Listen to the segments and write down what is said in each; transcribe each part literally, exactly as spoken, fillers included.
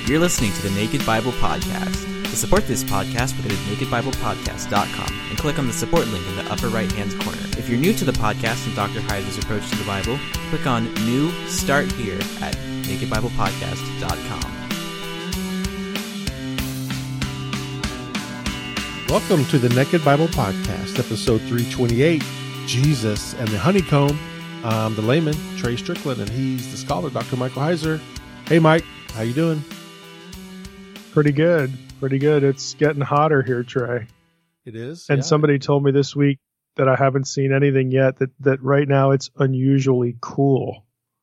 You're listening to the Naked Bible Podcast. To support this podcast, visit naked bible podcast dot com and click on the support link in the upper right-hand corner. If you're new to the podcast and Doctor Heiser's approach to the Bible, click on New Start Here at naked bible podcast dot com. Welcome to the Naked Bible Podcast, episode three twenty-eight, Jesus and the Honeycomb. I'm the layman, Trey Strickland, and he's the scholar, Doctor Michael Heiser. Hey, Mike, how you doing? Pretty good. Pretty good. It's getting hotter here, Trey. It is? And yeah. Somebody told me this week that I haven't seen anything yet, that, that right now it's unusually cool.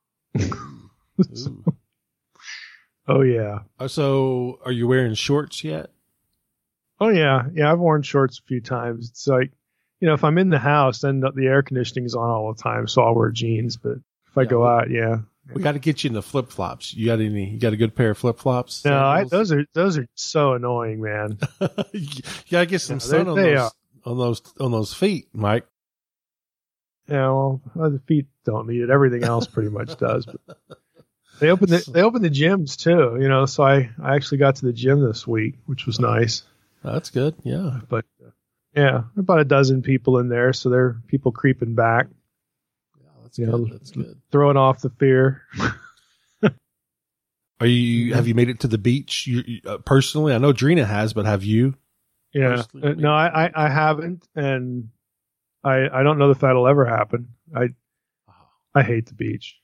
Oh, yeah. Uh, so, are you wearing shorts yet? Oh, yeah. Yeah, I've worn shorts a few times. It's like, you know, if I'm in the house, then the, the air conditioning is on all the time, so I'll wear jeans. But if I yeah, go we, out, yeah. We got to get you in the flip-flops. You got any? You got a good pair of flip-flops? No, I, those are those are so annoying, man. You got to get some no, sun on they those, are. on those on those feet, Mike. Yeah, well, the feet don't need it. Everything else pretty much does. But they open the they open the gyms too, you know. So I, I actually got to the gym this week, which was nice. That's good. Yeah, but uh, yeah, about a dozen people in there, so there are people creeping back. Yeah, that's you good. know, that's good. Throwing off the fear. Are you? Have you made it to the beach? You, you uh, personally, I know Drina has, but have you? Yeah, uh, no, I, I, I haven't, and I I don't know if that'll ever happen. I I hate the beach.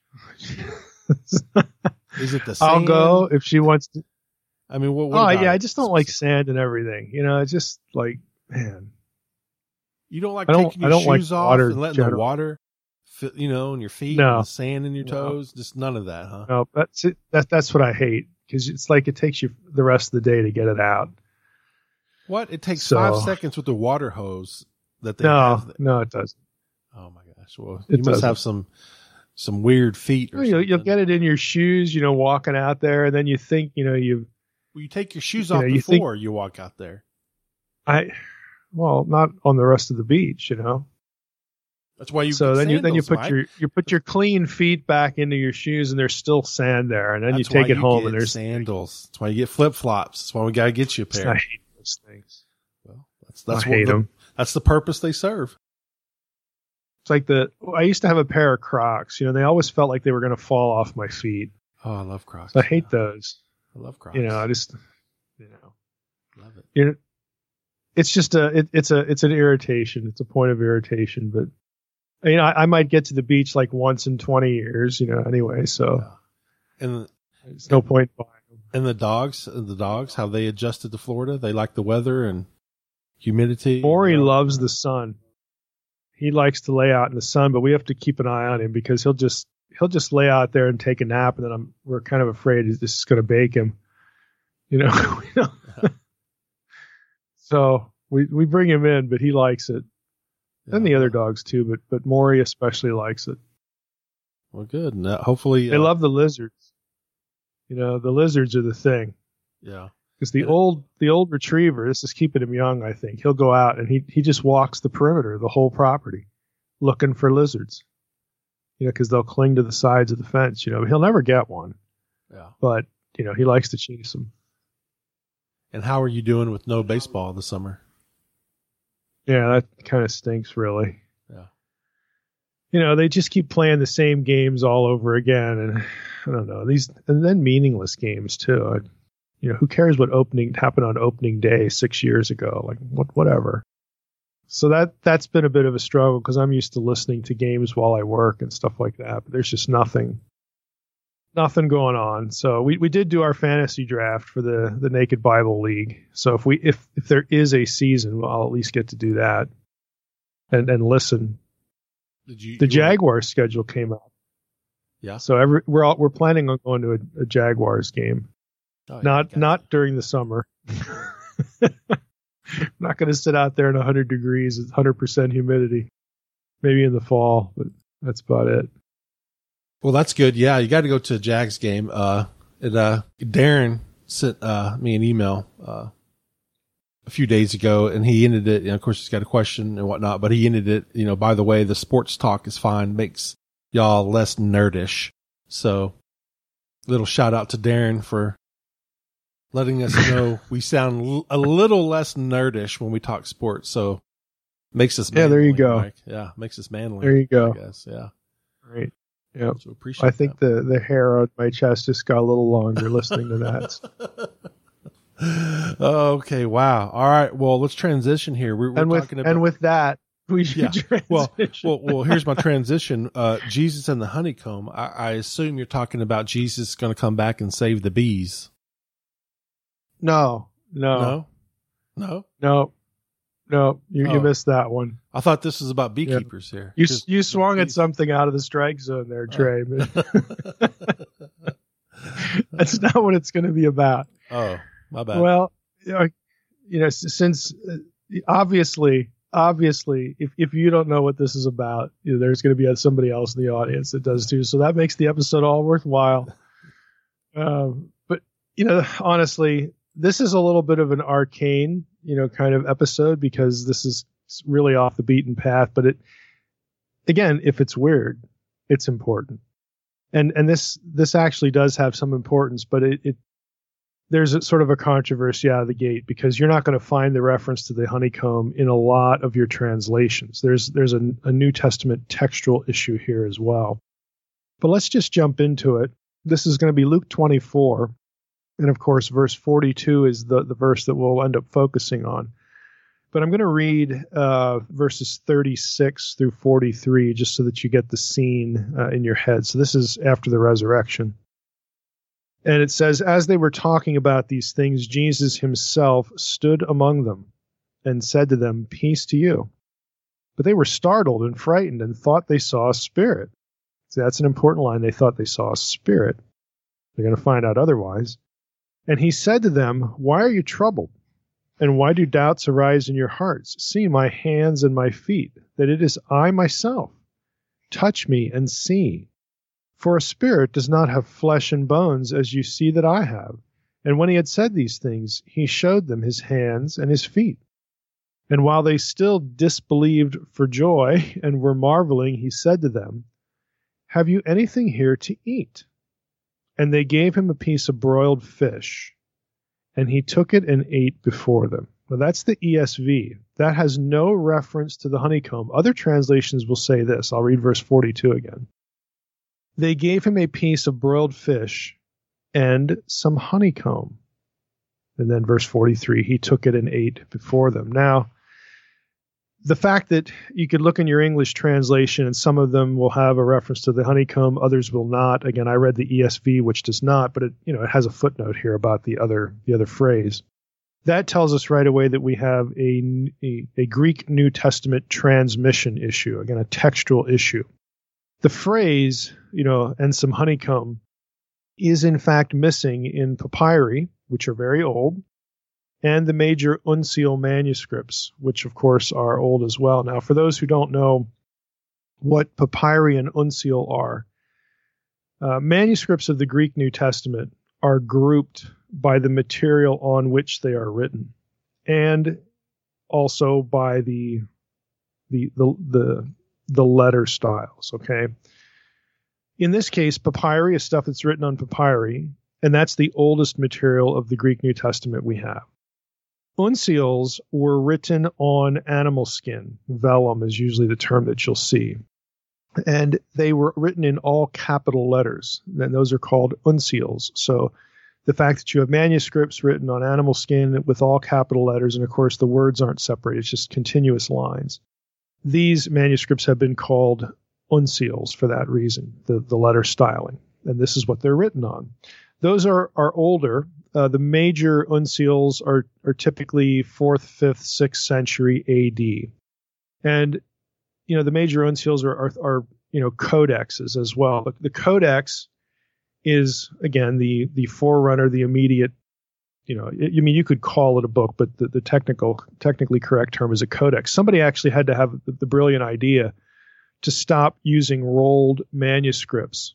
Is it the sand? I'll go if she wants to. I mean, what? what oh about yeah, it? I just don't like sand and everything. You know, it's just like, man. You don't like I don't, taking your I don't shoes like off water and letting generally. the water, fit, you know, in your feet, No. and the sand in your No. toes. Just none of that, huh? No, that's it. That that's what I hate, because it's like it takes you the rest of the day to get it out. What? It takes So- five seconds with the water hose that they No, have. There. no, it doesn't. Oh my gosh! Well, It you must doesn't. have some some weird feet. Or You'll, you'll something. get it in your shoes, you know, walking out there, and then you think, you know, you Well, you take your shoes you off know, you think- before you walk out there. I, well, not on the rest of the beach, you know. That's why you. so get then you then you sandals, put Mike. your you put your clean feet back into your shoes, and there's still sand there, and then That's you take why it home, get and there's sandals. That's why you get flip flops. That's why we gotta get you a pair. I hate those things. Well, that's that's I what hate the, them. That's the purpose they serve. It's like the I used to have a pair of Crocs. You know, they always felt like they were going to fall off my feet. Oh, I love Crocs. I hate Yeah. those. I love Crocs. You know, I just, you know, love it. you know, it's just a, it, it's a, it's an irritation. It's a point of irritation. But you know, I, I might get to the beach like once in twenty years. You know, anyway. So Yeah. And there's no point buying them. and the dogs, the dogs, how they adjusted to Florida. They like the weather and humidity. Maury you know. loves the sun. He likes to lay out in the sun, but we have to keep an eye on him, because he'll just he'll just lay out there and take a nap, and then I'm we're kind of afraid this is going to bake him. You know. We don't- So we we bring him in, but he likes it, and the Yeah. other dogs too. But but Maury especially likes it. Well, good. And that, hopefully, They uh, love the lizards. You know, the lizards are the thing. Yeah. Because the Yeah. old the old retriever, this is keeping him young, I think. He'll go out and he he just walks the perimeter, the whole property, looking for lizards. You know, because they'll cling to the sides of the fence. You know, he'll never get one, Yeah. but you know he likes to chase them. And how are you doing with no baseball this summer? Yeah, that kind of stinks, really. Yeah. You know, they just keep playing the same games all over again, and I don't know these, and then meaningless games too. I, you know, who cares what opening happened on opening day six years ago? Like, what, whatever. So that that's been a bit of a struggle, because I'm used to listening to games while I work and stuff like that. But there's just nothing, nothing going on. So we, we did do our fantasy draft for the the Naked Bible League. So if we if if there is a season, well, I'll at least get to do that and and listen. Did you? The you were- Jaguars schedule came out. Yeah. So every we're all, we're planning on going to a, a Jaguars game. Oh, yeah, Not gotcha. not during the summer. Not going to sit out there in one hundred degrees, one hundred percent humidity. Maybe in the fall, but that's about it. Well, that's good. Yeah, you got to go to a Jags game. Uh, it, uh, Darren sent uh, me an email uh, a few days ago, and he ended it. And of course, he's got a question and whatnot, but he ended it. You know, by the way, the sports talk is fine, makes y'all less nerdish. So, little shout out to Darren for letting us know we sound l- a little less nerdish when we talk sports. So makes us manly, yeah, there you go. Mike. Yeah, makes us manly. There you go. I guess, yeah. Right. Yeah. So appreciate I think that. the, the hair on my chest just got a little longer listening to that. Okay, wow. All right, well, let's transition here. We're, we're and with talking about and with that, we should Yeah. transition. Well, well, well. Here's my transition. Uh, Jesus and the honeycomb. I, I assume you're talking about Jesus going to come back and save the bees. no, no, No, no. no, no. You, Oh. you missed that one. I thought this was about beekeepers here. You 'Cause you swung at bees- something out of the strike zone there, Trey. Oh. That's not what it's going to be about. Oh, my bad. Well, you know, you know, s- since uh, obviously, obviously, if, if you don't know what this is about, you know, there's going to be somebody else in the audience that does too. So that makes the episode all worthwhile. Um, but you know, honestly, this is a little bit of an arcane, you know, kind of episode because this is really off the beaten path. But it, again, if it's weird, it's important. And and this this actually does have some importance, but it, it there's a, sort of a controversy out of the gate because you're not going to find the reference to the honeycomb in a lot of your translations. There's there's a, a New Testament textual issue here as well. But let's just jump into it. This is going to be Luke twenty-four, and of course, verse forty-two is the the verse that we'll end up focusing on. But I'm going to read uh, verses thirty-six through forty-three just so that you get the scene uh, in your head. So this is after the resurrection. And it says, as they were talking about these things, Jesus himself stood among them and said to them, peace to you. But they were startled and frightened and thought they saw a spirit. So that's an important line. They thought they saw a spirit. They're going to find out otherwise. And he said to them, why are you troubled? And why do doubts arise in your hearts? See my hands and my feet, that it is I myself. Touch me and see. For a spirit does not have flesh and bones, as you see that I have. And when he had said these things, he showed them his hands and his feet. And while they still disbelieved for joy and were marveling, he said to them, have you anything here to eat? And they gave him a piece of broiled fish. And he took it and ate before them. Now that's the E S V. That has no reference to the honeycomb. Other translations will say this. I'll read verse forty-two again. They gave him a piece of broiled fish and some honeycomb. And then verse forty-three, he took it and ate before them. Now, the fact that you could look in your English translation and some of them will have a reference to the honeycomb, others will not. Again, I read the E S V, which does not, but it, you know, it has a footnote here about the other the other phrase. That tells us right away that we have a, a, a Greek New Testament transmission issue, again, a textual issue. The phrase, you know, and some honeycomb is in fact missing in papyri, which are very old, and the major uncial manuscripts, which of course are old as well. Now, for those who don't know what papyri and uncial are, uh, manuscripts of the Greek New Testament are grouped by the material on which they are written, and also by the the the the, the letter styles. Okay. In this case, papyri is stuff that's written on papyri, and that's the oldest material of the Greek New Testament we have. Uncials were written on animal skin. Vellum is usually the term that you'll see. And they were written in all capital letters. And those are called uncials. So the fact that you have manuscripts written on animal skin with all capital letters, and of course the words aren't separated, it's just continuous lines. These manuscripts have been called uncials for that reason, the, the letter styling. And this is what they're written on. Those are, are older. Uh, the major uncials are, are typically fourth, fifth, sixth century A D. And, you know, the major uncials are, are, are you know, codexes as well. The, the codex is, again, the, the forerunner, the immediate, you know, it, I mean, you could call it a book, but the, the technical, technically correct term is a codex. Somebody actually had to have the, the brilliant idea to stop using rolled manuscripts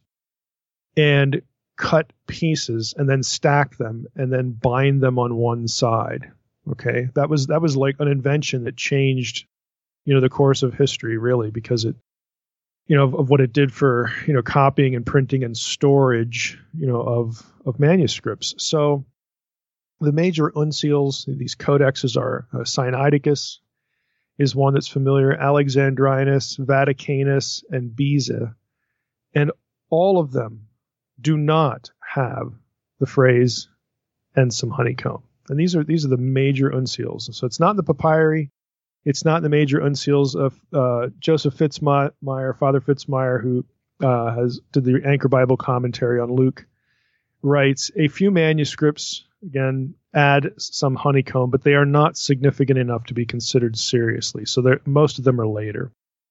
and cut pieces and then stack them and then bind them on one side. Okay. That was, that was like an invention that changed, you know, the course of history really, because it, you know, of, of what it did for, you know, copying and printing and storage, you know, of, of manuscripts. So The major uncials, these codexes are uh, Sinaiticus is one that's familiar, Alexandrinus, Vaticanus, and Beza. And all of them do not have the phrase "and some honeycomb." And these are these are the major uncials. So it's not in the papyri. It's not in the major uncials of uh, Joseph Fitzmyer, Father Fitzmyer, who uh, has did the Anchor Bible commentary on Luke, writes, a few manuscripts, again, add some honeycomb, but they are not significant enough to be considered seriously. So most of them are later.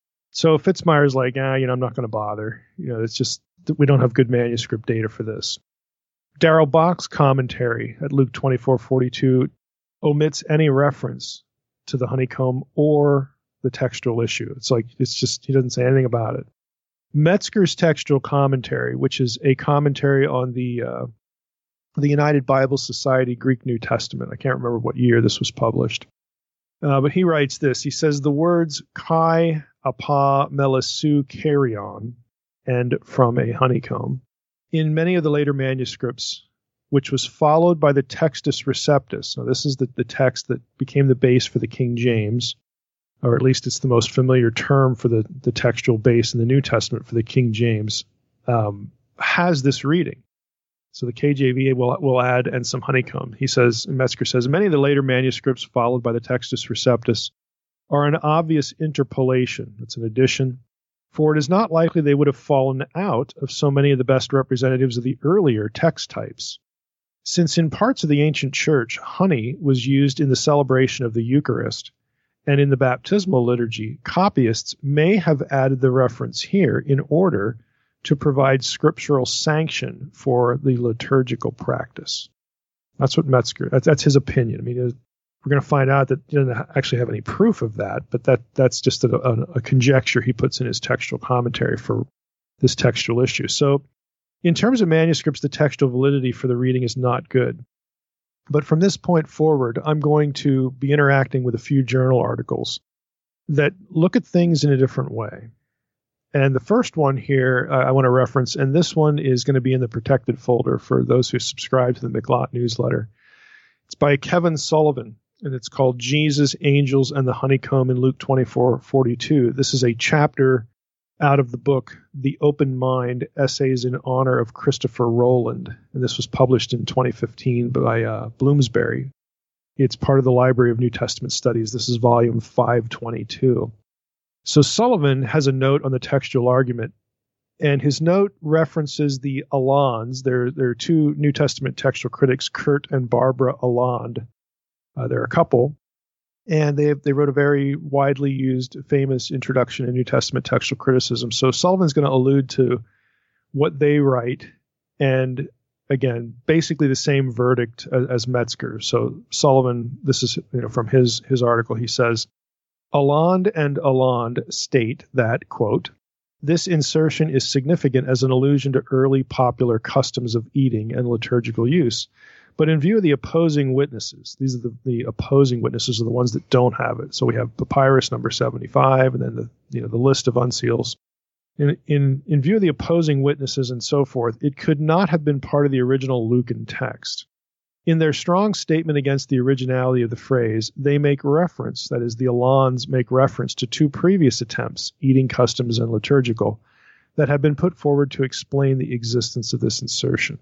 So Fitzmyer's like, ah, you know, I'm not going to bother. You know, it's just that we don't have good manuscript data for this. Darrell Bock's commentary at Luke twenty-four forty-two omits any reference to the honeycomb or the textual issue. It's like, it's just, he doesn't say anything about it. Metzger's textual commentary, which is a commentary on the uh, the United Bible Society Greek New Testament. I can't remember what year this was published. Uh, but he writes this. He says the words kai, apa, melasu, carrion, and from a honeycomb, in many of the later manuscripts, which was followed by the Textus Receptus. Now, this is the, the text that became the base for the King James, or at least it's the most familiar term for the, the textual base in the New Testament for the King James, um, has this reading. So the K J V will will add and some honeycomb. He says, Metzger says, many of the later manuscripts followed by the Textus Receptus are an obvious interpolation. It's an addition, for it is not likely they would have fallen out of so many of the best representatives of the earlier text types. Since in parts of the ancient church, honey was used in the celebration of the Eucharist, and in the baptismal liturgy, copyists may have added the reference here in order to provide scriptural sanction for the liturgical practice. That's what Metzger, that's, that's his opinion. I mean, we're going to find out that he doesn't actually have any proof of that, but that that's just a, a, a conjecture he puts in his textual commentary for this textual issue. So in terms of manuscripts, the textual validity for the reading is not good. But from this point forward, I'm going to be interacting with a few journal articles that look at things in a different way. And the first one here uh, I want to reference, and this one is going to be in the protected folder for those who subscribe to the McLott newsletter. It's by Kevin Sullivan, and it's called Jesus, Angels, and the Honeycomb in Luke twenty-four forty-two. This is a chapter out of the book, The Open Mind, Essays in Honor of Christopher Rowland. And this was published in twenty fifteen by uh, Bloomsbury. It's part of the Library of New Testament Studies. This is volume five twenty-two. So Sullivan has a note on the textual argument, and his note references the Alans. There, there are two New Testament textual critics, Kurt and Barbara Aland. Uh, they're a couple, and they they wrote a very widely used, famous introduction in New Testament textual criticism. So Sullivan's going to allude to what they write, and again, basically the same verdict as, as Metzger. So Sullivan, this is you know from his his article, he says, Aland and Aland state that, quote, this insertion is significant as an allusion to early popular customs of eating and liturgical use. But in view of the opposing witnesses, these are the, the opposing witnesses are the ones that don't have it. So we have papyrus number seventy-five, and then the you know the list of unseals. In, in, in view of the opposing witnesses and so forth, it could not have been part of the original Lucan text. In their strong statement against the originality of the phrase, they make reference, that is, the Alans make reference to two previous attempts, eating customs and liturgical, that have been put forward to explain the existence of this insertion.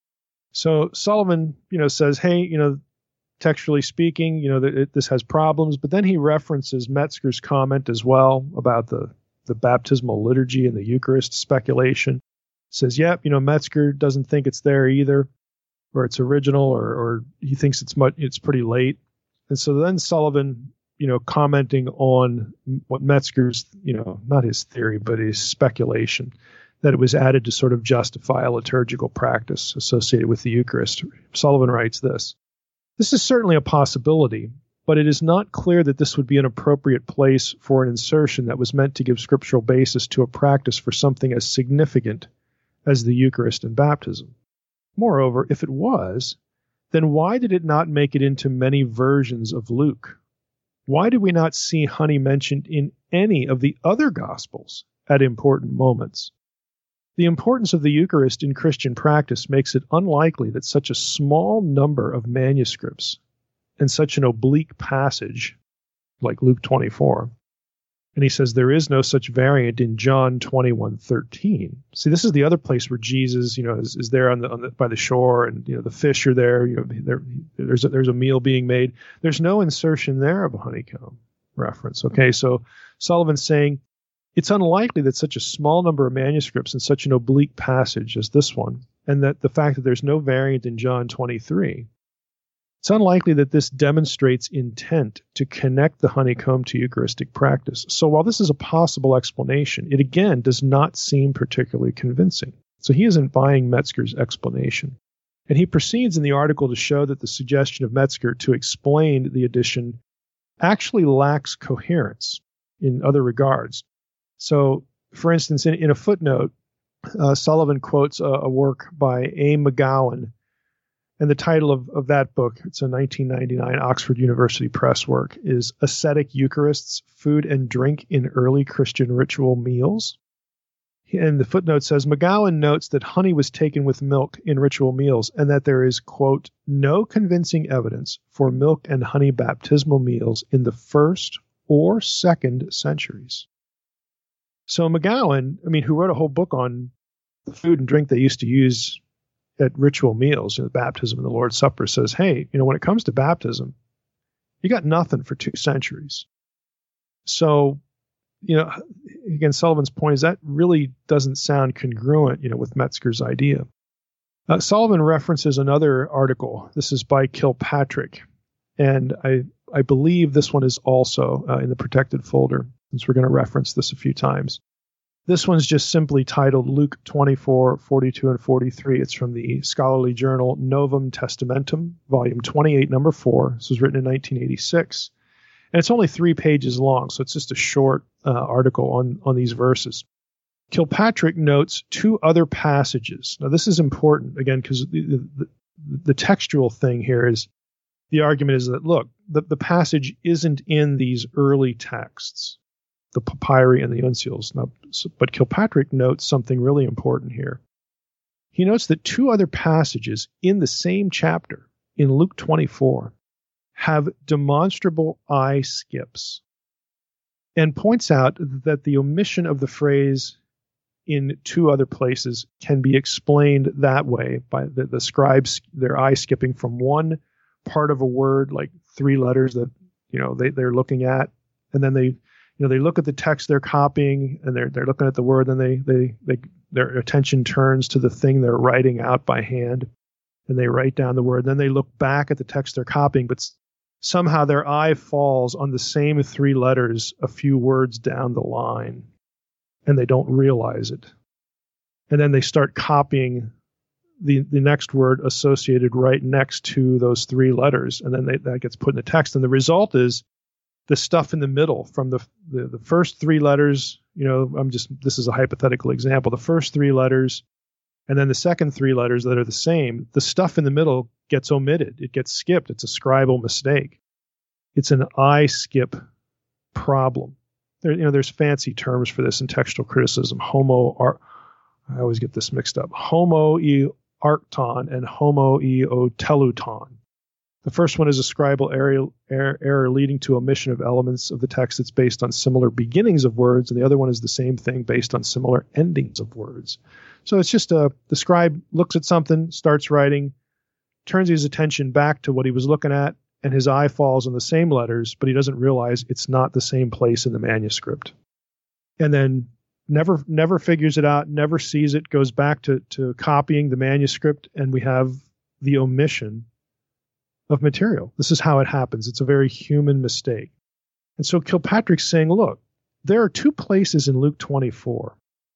So Sullivan, you know, says, hey, you know, textually speaking, you know, that it, this has problems, but then he references Metzger's comment as well about the, the baptismal liturgy and the Eucharist speculation. Says, yep, you know, Metzger doesn't think it's there either, or it's original, or, or he thinks it's much, it's pretty late. And so then Sullivan, you know, commenting on what Metzger's, you know, not his theory, but his speculation, that it was added to sort of justify a liturgical practice associated with the Eucharist. Sullivan writes this, this is certainly a possibility, but it is not clear that this would be an appropriate place for an insertion that was meant to give scriptural basis to a practice for something as significant as the Eucharist and baptism. Moreover, if it was, then why did it not make it into many versions of Luke? Why did we not see honey mentioned in any of the other Gospels at important moments? The importance of the Eucharist in Christian practice makes it unlikely that such a small number of manuscripts and such an oblique passage, like Luke twenty-four, and he says there is no such variant in John twenty-one thirteen. See, this is the other place where Jesus, you know, is, is there on the, on the by the shore, and you know the fish are there. You know, there, there's a, there's a meal being made. There's no insertion there of a honeycomb reference. Okay, so Sullivan's saying it's unlikely that such a small number of manuscripts in such an oblique passage as this one, and that the fact that there's no variant in John twenty-three. It's unlikely that this demonstrates intent to connect the honeycomb to Eucharistic practice. So while this is a possible explanation, it again does not seem particularly convincing. So he isn't buying Metzger's explanation. And he proceeds in the article to show that the suggestion of Metzger to explain the addition actually lacks coherence in other regards. So, for instance, in, in a footnote, uh, Sullivan quotes a, a work by A. McGowan. And the title of, of that book, it's a nineteen ninety-nine Oxford University Press work, is Ascetic Eucharists, Food and Drink in Early Christian Ritual Meals. And the footnote says, McGowan notes that honey was taken with milk in ritual meals and that there is, quote, no convincing evidence for milk and honey baptismal meals in the first or second centuries. So McGowan, I mean, who wrote a whole book on the food and drink they used to use at ritual meals, you know, the baptism and the Lord's Supper, says, hey, you know, when it comes to baptism, you got nothing for two centuries. So, you know, again, Sullivan's point is that really doesn't sound congruent, you know, with Metzger's idea. Uh, Sullivan references another article. This is by Kilpatrick, and I I believe this one is also uh, in the protected folder, since we're going to reference this a few times. This one's just simply titled Luke twenty-four, forty-two, and forty-three. It's from the scholarly journal Novum Testamentum, volume twenty-eight, number four. This was written in nineteen eighty-six. And it's only three pages long, so it's just a short uh, article on, on these verses. Kilpatrick notes two other passages. Now, this is important, again, because the, the, the textual thing here is, the argument is that, look, the, the passage isn't in these early texts, the papyri and the uncials. Now, so, but Kilpatrick notes something really important here. He notes that two other passages in the same chapter, in Luke twenty-four, have demonstrable eye skips, and points out that the omission of the phrase in two other places can be explained that way by the, the scribes, their eye skipping from one part of a word, like three letters that, you know, they, they're looking at, and then they, you know, they look at the text they're copying, and they're they're looking at the word, and they they they their attention turns to the thing they're writing out by hand, and they write down the word. Then they look back at the text they're copying, but somehow their eye falls on the same three letters a few words down the line, and they don't realize it. And then they start copying the the next word associated right next to those three letters, and then they, that gets put in the text. And the result is the stuff in the middle from the, the the first three letters. You know, I'm just this is a hypothetical example. The first three letters, and then the second three letters that are the same. The stuff in the middle gets omitted. It gets skipped. It's a scribal mistake. It's an eye skip problem. There, you know, there's fancy terms for this in textual criticism. Homo, ar- I always get this mixed up. Homo e arcton and homo e oteluton. The first one is a scribal error, error, error leading to omission of elements of the text that's based on similar beginnings of words, and the other one is the same thing based on similar endings of words. So it's just a, the scribe looks at something, starts writing, turns his attention back to what he was looking at, and his eye falls on the same letters, but he doesn't realize it's not the same place in the manuscript. And then never never figures it out, never sees it, goes back to, to copying the manuscript, and we have the omission of material. This is how it happens. It's a very human mistake. And so Kilpatrick's saying, look, there are two places in Luke twenty-four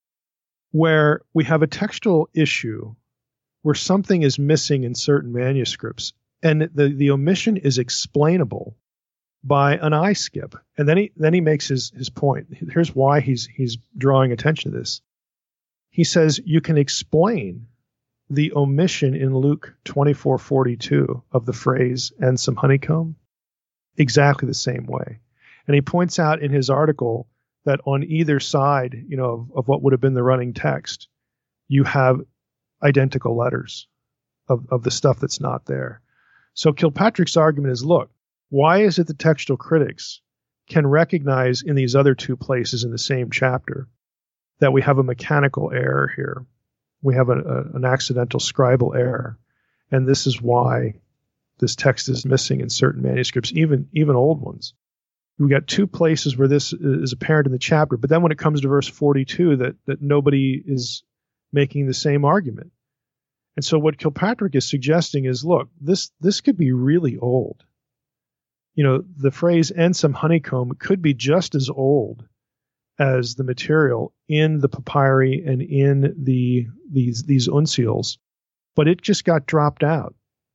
where we have a textual issue where something is missing in certain manuscripts, and the, the omission is explainable by an eye skip. And then he then he makes his, his point. Here's why he's he's drawing attention to this. He says you can explain the omission in Luke twenty-four forty-two of the phrase "and some honeycomb" exactly the same way. And he points out in his article that on either side, you know, of, of what would have been the running text, you have identical letters of, of the stuff that's not there. So Kilpatrick's argument is, look, why is it the textual critics can recognize in these other two places in the same chapter that we have a mechanical error here? We have a, a, an accidental scribal error. And this is why this text is missing in certain manuscripts, even, even old ones. We got two places where this is apparent in the chapter, but then when it comes to verse forty-two, that, that nobody is making the same argument. And so what Kilpatrick is suggesting is, look, this this could be really old. You know, the phrase "and some honeycomb" could be just as old as the material in the papyri and in the these these uncials, but it just got dropped out.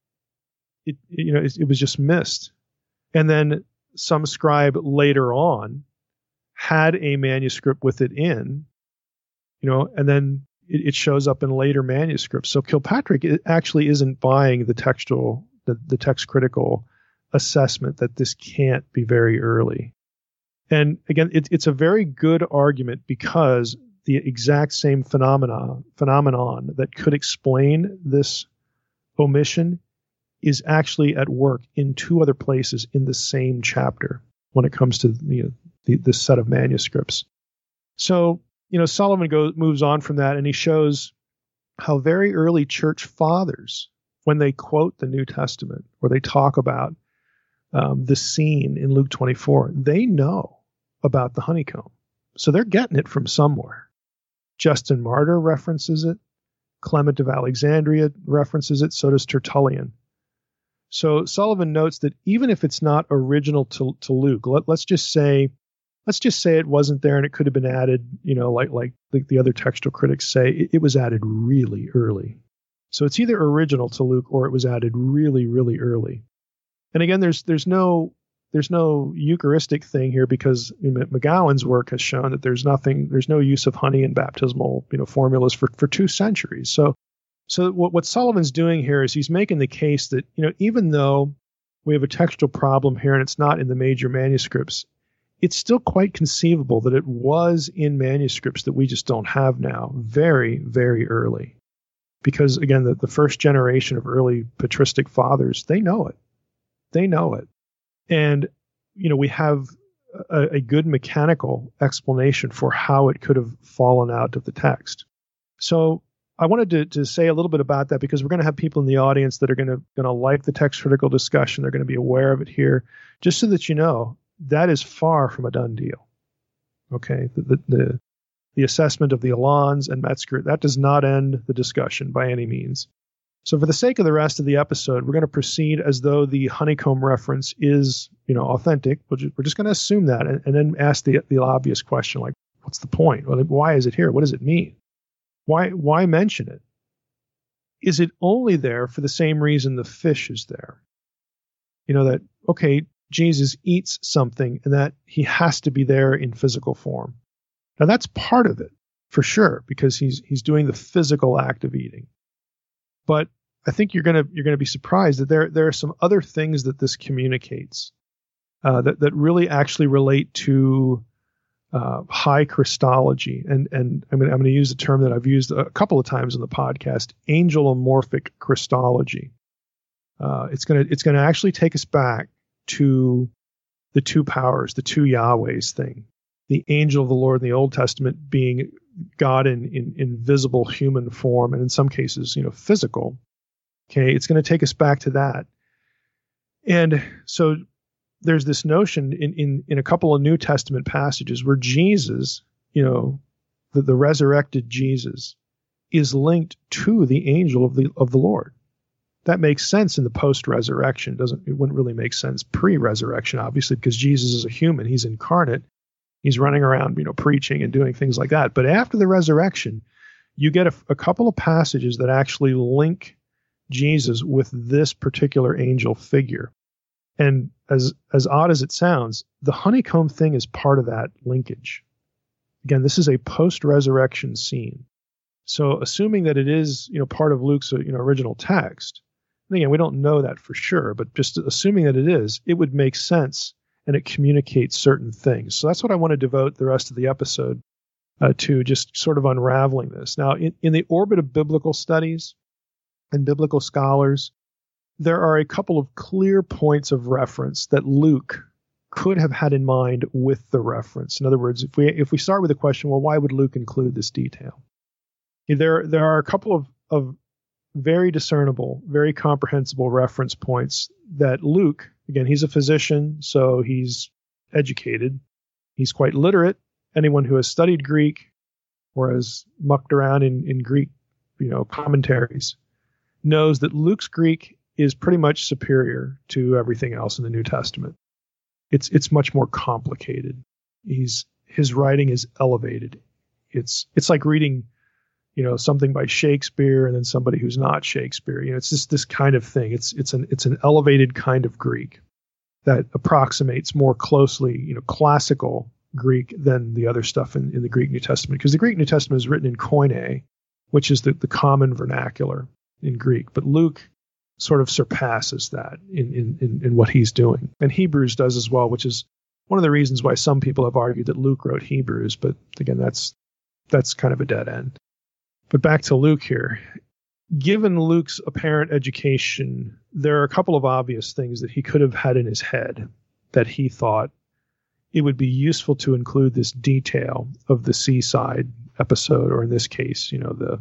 It you know it, it was just missed, and then some scribe later on had a manuscript with it in, you know, and then it, it shows up in later manuscripts. So Kilpatrick actually isn't buying the textual, the, the text critical assessment that this can't be very early. And again, it, it's a very good argument because the exact same phenomena, phenomenon that could explain this omission is actually at work in two other places in the same chapter when it comes to the, the, this set of manuscripts. So, you know, Sullivan goes, moves on from that, and he shows how very early church fathers, when they quote the New Testament or they talk about um, the scene in Luke twenty-four, they know about the honeycomb. So they're getting it from somewhere. Justin Martyr references it. Clement of Alexandria references it. So does Tertullian. So Sullivan notes that even if it's not original to, to Luke, let, let's just say, let's just say it wasn't there and it could have been added, you know, like like the, the other textual critics say, it, it was added really early. So it's either original to Luke or it was added really, really early. And again, there's there's no there's no Eucharistic thing here because McGowan's work has shown that there's nothing, there's no use of honey in baptismal, you know, formulas for, for two centuries. So So what, what Sullivan's doing here is he's making the case that, you know, even though we have a textual problem here and it's not in the major manuscripts, it's still quite conceivable that it was in manuscripts that we just don't have now very, very early. Because, again, the, the first generation of early patristic fathers, they know it. They know it. And, you know, we have a, a good mechanical explanation for how it could have fallen out of the text. So I wanted to, to say a little bit about that because we're going to have people in the audience that are going to going to like the text critical discussion. They're going to be aware of it here, just so that you know that is far from a done deal. Okay, the the the, the assessment of the Alans and Metzger, that does not end the discussion by any means. So for the sake of the rest of the episode, we're going to proceed as though the honeycomb reference is, you know, authentic. We're just, we're just going to assume that and, and then ask the the obvious question, like, what's the point? Well, why is it here? What does it mean? Why why mention it? Is it only there for the same reason the fish is there? You know, that, okay, Jesus eats something and that he has to be there in physical form. Now that's part of it, for sure, because he's he's doing the physical act of eating. But I think you're gonna you're gonna be surprised that there there are some other things that this communicates uh, that that really actually relate to Uh, high Christology, and and I mean I'm going to use a term that I've used a couple of times in the podcast: angelomorphic Christology. Uh, it's going to it's going to actually take us back to the two powers, the two Yahwehs thing. The angel of the Lord in the Old Testament being God in, in in visible human form, and in some cases, you know, physical. Okay, it's going to take us back to that, and so. There's this notion in, in, in a couple of New Testament passages where Jesus, you know, the, the resurrected Jesus, is linked to the angel of the of the Lord. That makes sense in the post-resurrection. Doesn't it wouldn't really make sense pre-resurrection, obviously, because Jesus is a human. He's incarnate. He's running around, you know, preaching and doing things like that. But after the resurrection, you get a, a couple of passages that actually link Jesus with this particular angel figure. And as as odd as it sounds, the honeycomb thing is part of that linkage. Again, this is a post-resurrection scene. So assuming that it is, you know, part of Luke's, you know, original text, and again, we don't know that for sure, but just assuming that it is, it would make sense and it communicates certain things. So that's what I want to devote the rest of the episode uh, to just sort of unraveling this. Now, in, in the orbit of biblical studies and biblical scholars, there are a couple of clear points of reference that Luke could have had in mind with the reference. In other words, if we if we start with the question, well, why would Luke include this detail? There there are a couple of, of very discernible, very comprehensible reference points that Luke, again, he's a physician, so he's educated. He's quite literate. Anyone who has studied Greek or has mucked around in, in Greek, you know, commentaries knows that Luke's Greek is pretty much superior to everything else in the New Testament. It's it's much more complicated. He's his writing is elevated. It's it's like reading, you know, something by Shakespeare and then somebody who's not Shakespeare. You know, it's just this kind of thing. It's it's an it's an elevated kind of Greek that approximates more closely, you know, classical Greek than the other stuff in, in the Greek New Testament. Because the Greek New Testament is written in Koine, which is the, the common vernacular in Greek. But Luke sort of surpasses that in, in, in, in what he's doing. And Hebrews does as well, which is one of the reasons why some people have argued that Luke wrote Hebrews. But again, that's that's kind of a dead end. But back to Luke here. Given Luke's apparent education, there are a couple of obvious things that he could have had in his head that he thought it would be useful to include this detail of the seaside episode, or in this case, you know, the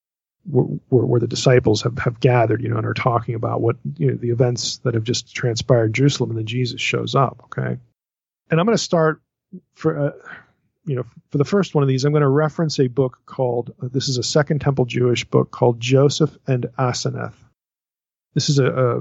where, where the disciples have, have gathered, you know, and are talking about what, you know, the events that have just transpired in Jerusalem, and then Jesus shows up. Okay. And I'm going to start for, uh, you know, for the first one of these, I'm going to reference a book called, uh, this is a Second Temple Jewish book called Joseph and Asenath. This is a, a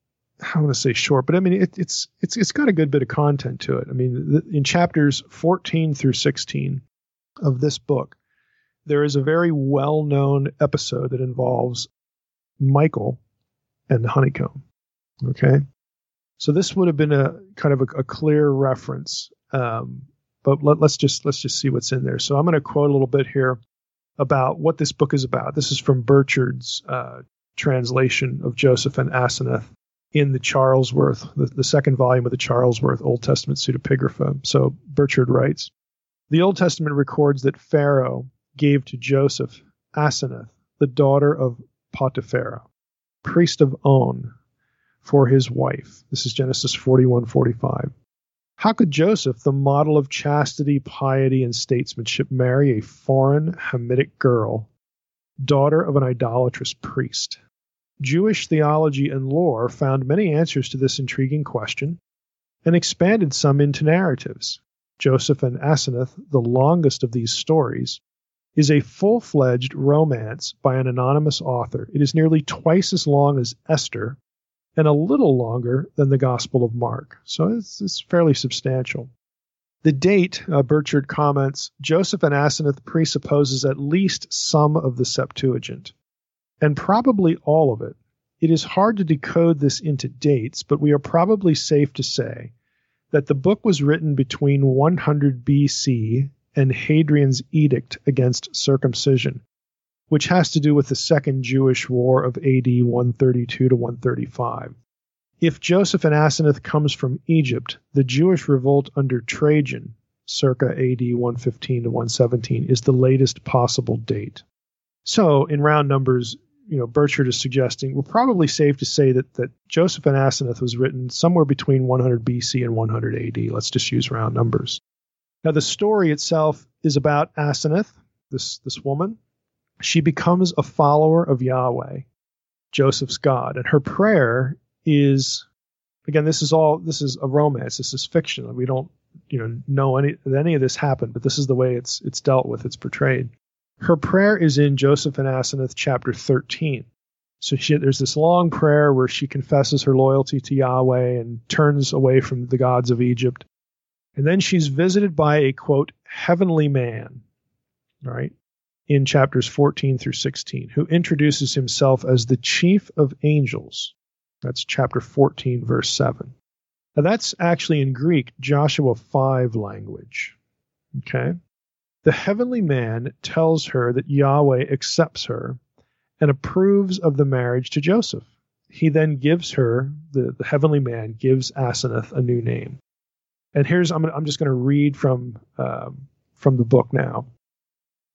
I want to say short, but I mean, it, it's, it's, it's got a good bit of content to it. I mean, the, in chapters fourteen through sixteen of this book, there is a very well-known episode that involves Michael and the honeycomb. Okay. So this would have been a kind of a, a clear reference. Um, but let, let's just, let's just see what's in there. So I'm going to quote a little bit here about what this book is about. This is from Burchard's uh, translation of Joseph and Asenath in the Charlesworth, the, the second volume of the Charlesworth Old Testament pseudepigrapha. So Burchard writes, the Old Testament records that Pharaoh gave to Joseph Asenath, the daughter of Potipharah, priest of On, for his wife. This is Genesis forty-one forty-five. How could Joseph, the model of chastity, piety, and statesmanship, marry a foreign Hamitic girl, daughter of an idolatrous priest? Jewish theology and lore found many answers to this intriguing question and expanded some into narratives. Joseph and Asenath, the longest of these stories, is a full-fledged romance by an anonymous author. It is nearly twice as long as Esther and a little longer than the Gospel of Mark. So it's, it's fairly substantial. The date, uh, Burchard comments, Joseph and Asenath presupposes at least some of the Septuagint, and probably all of it. It is hard to decode this into dates, but we are probably safe to say that the book was written between one hundred B C and Hadrian's edict against circumcision, which has to do with the Second Jewish War of A D one thirty-two to one thirty-five. If Joseph and Asenath comes from Egypt, the Jewish revolt under Trajan, circa A D one fifteen to one seventeen, is the latest possible date. So, in round numbers, you know, Burchard is suggesting we're probably safe to say that, that Joseph and Asenath was written somewhere between one hundred B C and one hundred A D. Let's just use round numbers. Now, the story itself is about Asenath, this, this woman. She becomes a follower of Yahweh, Joseph's God, and her prayer is, again, this is all, this is a romance, this is fiction. We don't, you know, know any any of this happened, but this is the way it's it's dealt with, it's portrayed. Her prayer is in Joseph and Asenath chapter thirteen. So she, there's this long prayer where she confesses her loyalty to Yahweh and turns away from the gods of Egypt. And then she's visited by a, quote, heavenly man, all right, in chapters fourteen through sixteen, who introduces himself as the chief of angels. That's chapter fourteen, verse seven. Now that's actually in Greek, Joshua five language. Okay? The heavenly man tells her that Yahweh accepts her and approves of the marriage to Joseph. He then gives her, the, the heavenly man gives Asenath a new name. And here's, I'm, I'm just going to read from, um, from the book now.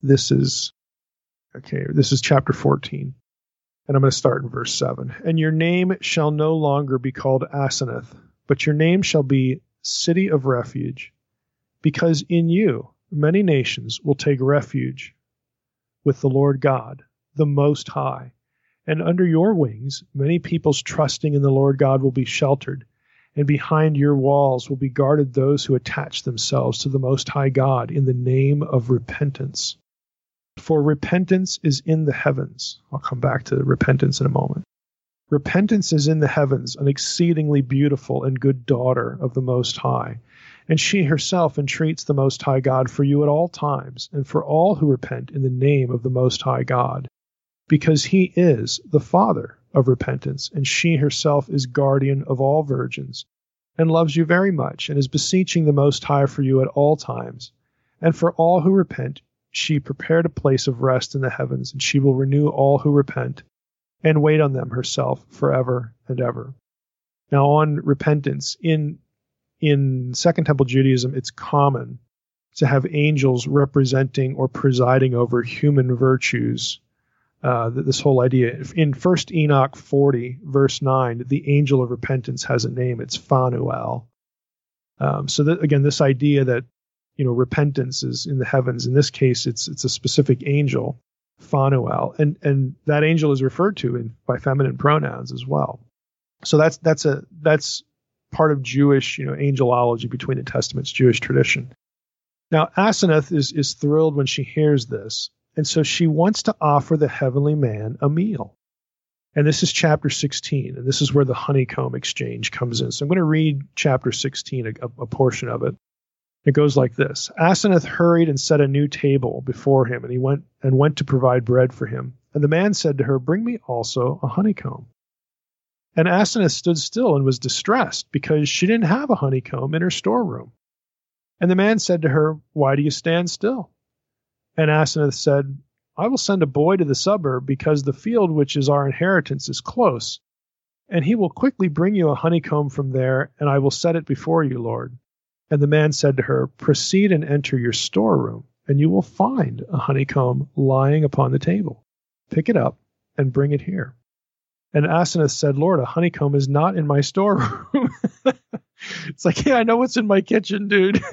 this is, okay, this is chapter fourteen. And I'm going to start in verse seven. And your name shall no longer be called Asenath, but your name shall be City of Refuge, because in you many nations will take refuge with the Lord God, the Most High. And under your wings many peoples trusting in the Lord God will be sheltered, and behind your walls will be guarded those who attach themselves to the Most High God in the name of repentance. For repentance is in the heavens. I'll come back to repentance in a moment. Repentance is in the heavens, an exceedingly beautiful and good daughter of the Most High. And she herself entreats the Most High God for you at all times, and for all who repent in the name of the Most High God. Because he is the Father of repentance, and she herself is guardian of all virgins, and loves you very much, and is beseeching the Most High for you at all times. And for all who repent, she prepared a place of rest in the heavens, and she will renew all who repent, and wait on them herself forever and ever. Now on repentance, in in Second Temple Judaism, it's common to have angels representing or presiding over human virtues. Uh, this whole idea. In First Enoch forty, verse nine, the angel of repentance has a name. It's Phanuel. Um, so that, again, this idea that, you know, repentance is in the heavens. In this case, it's it's a specific angel, Phanuel, and and that angel is referred to in by feminine pronouns as well. So that's that's a that's part of Jewish, you know, angelology between the Testaments, Jewish tradition. Now, Asenath is is thrilled when she hears this, and so she wants to offer the heavenly man a meal. And this is chapter sixteen, and this is where the honeycomb exchange comes in. So I'm going to read chapter sixteen, a, a portion of it. It goes like this. Asenath hurried and set a new table before him, and he went and went to provide bread for him. And the man said to her, bring me also a honeycomb. And Asenath stood still and was distressed, because she didn't have a honeycomb in her storeroom. And the man said to her, why do you stand still? And Asenath said, I will send a boy to the suburb, because the field which is our inheritance is close. And he will quickly bring you a honeycomb from there, and I will set it before you, Lord. And the man said to her, proceed and enter your storeroom, and you will find a honeycomb lying upon the table. Pick it up and bring it here. And Asenath said, Lord, a honeycomb is not in my storeroom. It's like, yeah, I know what's in my kitchen, dude.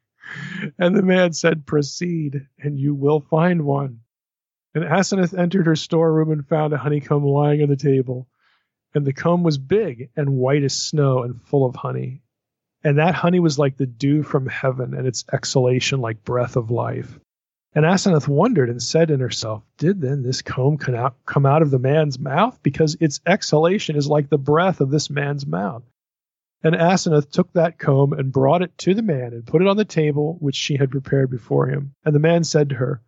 And the man said, proceed, and you will find one. And Asenath entered her storeroom and found a honeycomb lying on the table. And the comb was big and white as snow and full of honey. And that honey was like the dew from heaven, and its exhalation like breath of life. And Asenath wondered and said in herself, did then this comb come out, come out of the man's mouth? Because its exhalation is like the breath of this man's mouth. And Asenath took that comb and brought it to the man and put it on the table which she had prepared before him. And the man said to her,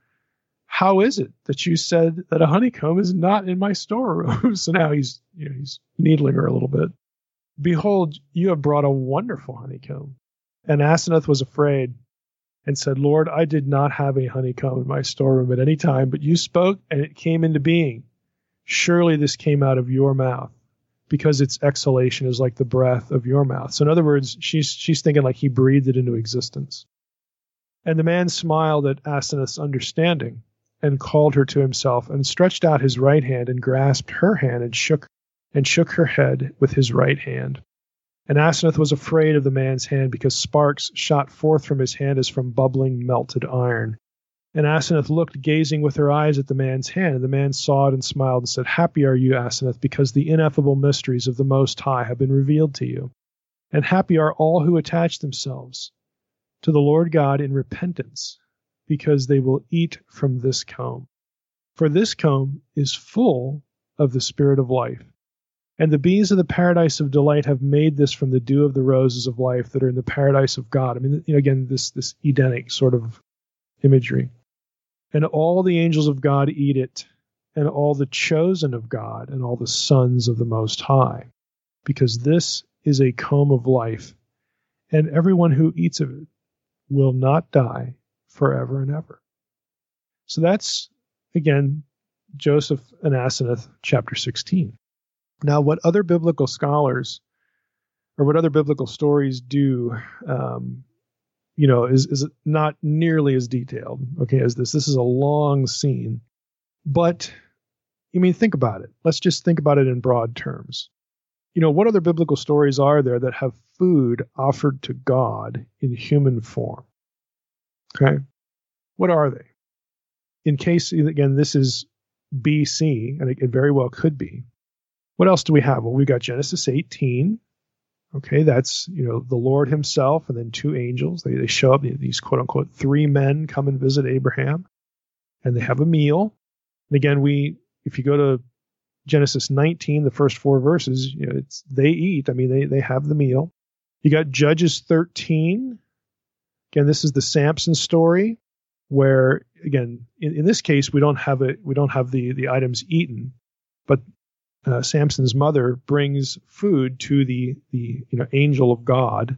how is it that you said that a honeycomb is not in my storeroom? So now he's, you know, he's needling her a little bit. Behold, you have brought a wonderful honeycomb. And Asenath was afraid and said, Lord, I did not have a honeycomb in my storeroom at any time, but you spoke and it came into being. Surely this came out of your mouth, because its exhalation is like the breath of your mouth. So in other words, she's she's thinking like he breathed it into existence. And the man smiled at Asenath's understanding and called her to himself and stretched out his right hand and grasped her hand and shook and shook her head with his right hand. And Asenath was afraid of the man's hand, because sparks shot forth from his hand as from bubbling melted iron. And Asenath looked, gazing with her eyes at the man's hand. And the man saw it and smiled and said, happy are you, Asenath, because the ineffable mysteries of the Most High have been revealed to you. And happy are all who attach themselves to the Lord God in repentance, because they will eat from this comb. For this comb is full of the spirit of life. And the bees of the paradise of delight have made this from the dew of the roses of life that are in the paradise of God. I mean, you know, again, this, this Edenic sort of imagery. And all the angels of God eat it, and all the chosen of God, and all the sons of the Most High, because this is a comb of life, and everyone who eats of it will not die forever and ever. So that's, again, Joseph and Asenath, chapter sixteen. Now, what other biblical scholars, or what other biblical stories do, um, you know, is, is not nearly as detailed, okay, as this. This is a long scene. But, I mean, think about it. Let's just think about it in broad terms. You know, what other biblical stories are there that have food offered to God in human form? Okay. What are they? In case, again, this is B C, and it, it very well could be. What else do we have? Well, we've got Genesis eighteen. Okay, that's, you know, the Lord himself and then two angels. They, they show up, these quote unquote three men come and visit Abraham, and they have a meal. And again, we, if you go to Genesis nineteen, the first four verses, you know, it's they eat. I mean, they they have the meal. You got Judges thirteen. Again, this is the Samson story, where again, in, in this case, we don't have it. We don't have the the items eaten, but uh, Samson's mother brings food to the the you know angel of God.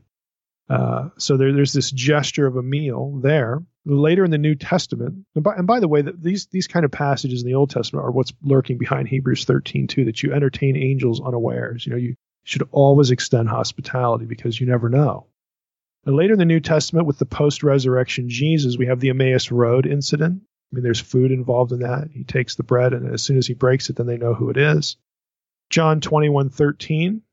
Uh, so there, there's this gesture of a meal there. Later in the New Testament, and by, and by the way, that these these kind of passages in the Old Testament are what's lurking behind Hebrews thirteen too. That you entertain angels unawares. You know, you should always extend hospitality because you never know. And later in the New Testament, with the post-resurrection Jesus, we have the Emmaus Road incident. I mean, there's food involved in that. He takes the bread, and as soon as he breaks it, then they know who it is. John twenty-one thirteen.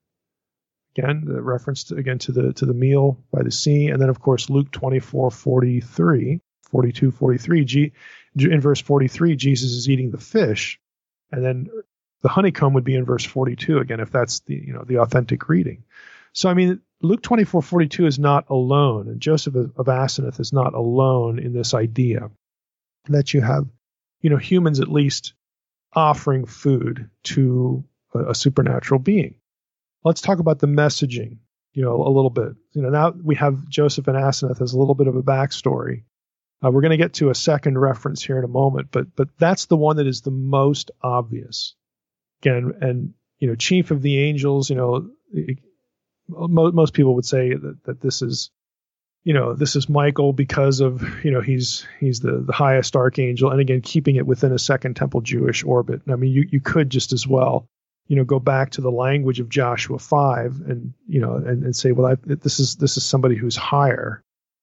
Again, the reference to, again to the to the meal by the sea, and then of course Luke twenty-four forty-three, forty-two, forty-three. G, in verse forty-three, Jesus is eating the fish, and then the honeycomb would be in verse forty-two again, if that's the you know the authentic reading. So I mean, Luke twenty-four forty-two is not alone, and Joseph of Asenath is not alone in this idea that you have you know humans at least offering food to a, a supernatural being. Let's talk about the messaging, you know, a little bit. You know, now we have Joseph and Asenath as a little bit of a backstory. Uh, we're going to get to a second reference here in a moment, but but that's the one that is the most obvious. Again, and you know, chief of the angels. You know, it, most most people would say that that this is, you know, this is Michael because of you know he's he's the the highest archangel, and again, keeping it within a Second Temple Jewish orbit. I mean, you you could just as well. You know, go back to the language of Joshua five, and you know, and, and say, well, I, this is this is somebody who's higher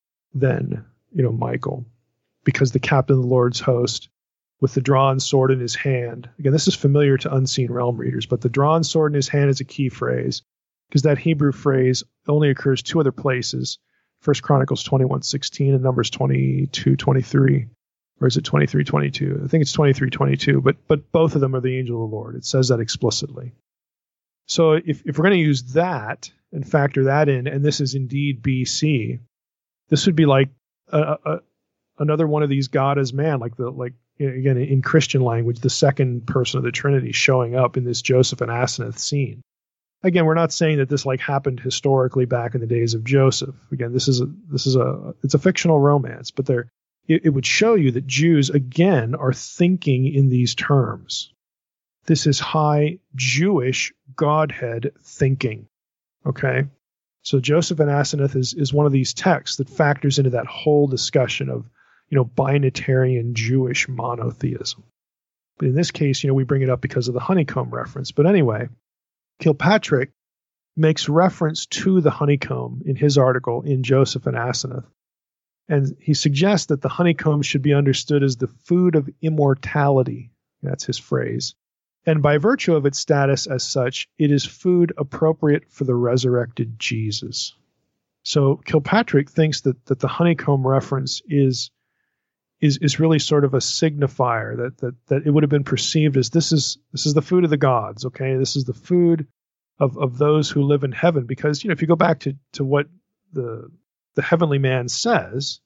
than you know Michael, because the captain of the Lord's host, with the drawn sword in his hand. Again, this is familiar to Unseen Realm readers, but the drawn sword in his hand is a key phrase, because that Hebrew phrase only occurs two other places: First Chronicles twenty-one sixteen and Numbers twenty-two twenty-three. Or is it twenty-three twenty-two? I think it's twenty-three twenty-two, but but both of them are the angel of the Lord. It says that explicitly. So if, if we're going to use that and factor that in, and this is indeed B C, this would be like a, a, another one of these God as man, like the like again in Christian language, the second person of the Trinity showing up in this Joseph and Asenath scene. Again, we're not saying that this like happened historically back in the days of Joseph. Again, this is a this is a it's a fictional romance, but they're it would show you that Jews, again, are thinking in these terms. This is high Jewish Godhead thinking, okay? So Joseph and Asenath is, is one of these texts that factors into that whole discussion of, you know, binitarian Jewish monotheism. But in this case, you know, we bring it up because of the honeycomb reference. But anyway, Kilpatrick makes reference to the honeycomb in his article in Joseph and Asenath. And he suggests that the honeycomb should be understood as the food of immortality. That's his phrase. And by virtue of its status as such, it is food appropriate for the resurrected Jesus. So Kilpatrick thinks that, that the honeycomb reference is, is, is really sort of a signifier that, that, that it would have been perceived as this is, this is the food of the gods. Okay. This is the food of, of those who live in heaven. Because, you know, if you go back to, to what the, the heavenly man says,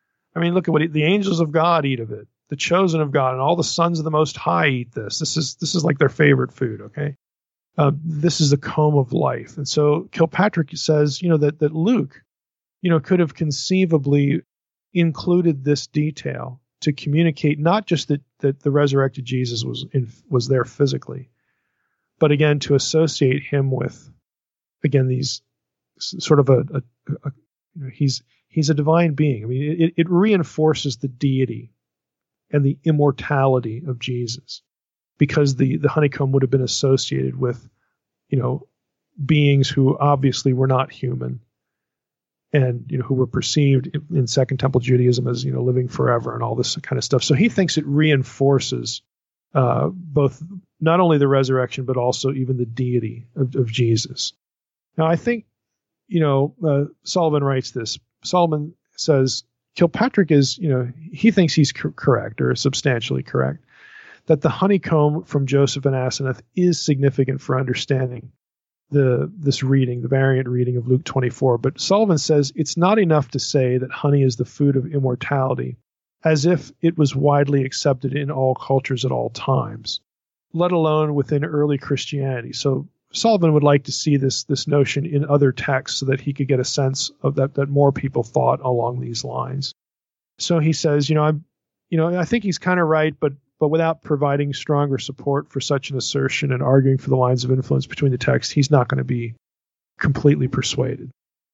I mean, look at what he, the angels of God eat of it, the chosen of God, and all the sons of the Most High eat this. This is this is like their favorite food. Okay, uh, this is the comb of life. And so Kilpatrick says, you know, that that Luke, you know, could have conceivably included this detail to communicate not just that that the resurrected Jesus was in, was there physically, but again to associate him with, again, these sort of a, a, a You know, he's he's a divine being. I mean, it, it reinforces the deity and the immortality of Jesus, because the, the honeycomb would have been associated with, you know, beings who obviously were not human, and you know who were perceived in Second Temple Judaism as you know living forever and all this kind of stuff. So he thinks it reinforces uh, both not only the resurrection but also even the deity of, of Jesus. Now I think you know uh, Sullivan writes this. Sullivan says Kilpatrick is you know he thinks he's cor- correct or substantially correct that the honeycomb from Joseph and Asenath is significant for understanding the this reading, the variant reading of Luke twenty-four. But Sullivan says it's not enough to say that honey is the food of immortality, as if it was widely accepted in all cultures at all times, let alone within early Christianity. So Sullivan would like to see this this notion in other texts so that he could get a sense of that that more people thought along these lines. So he says, you know, I'm, you know, I think he's kind of right, but But without providing stronger support for such an assertion and arguing for the lines of influence between the texts, he's not going to be completely persuaded.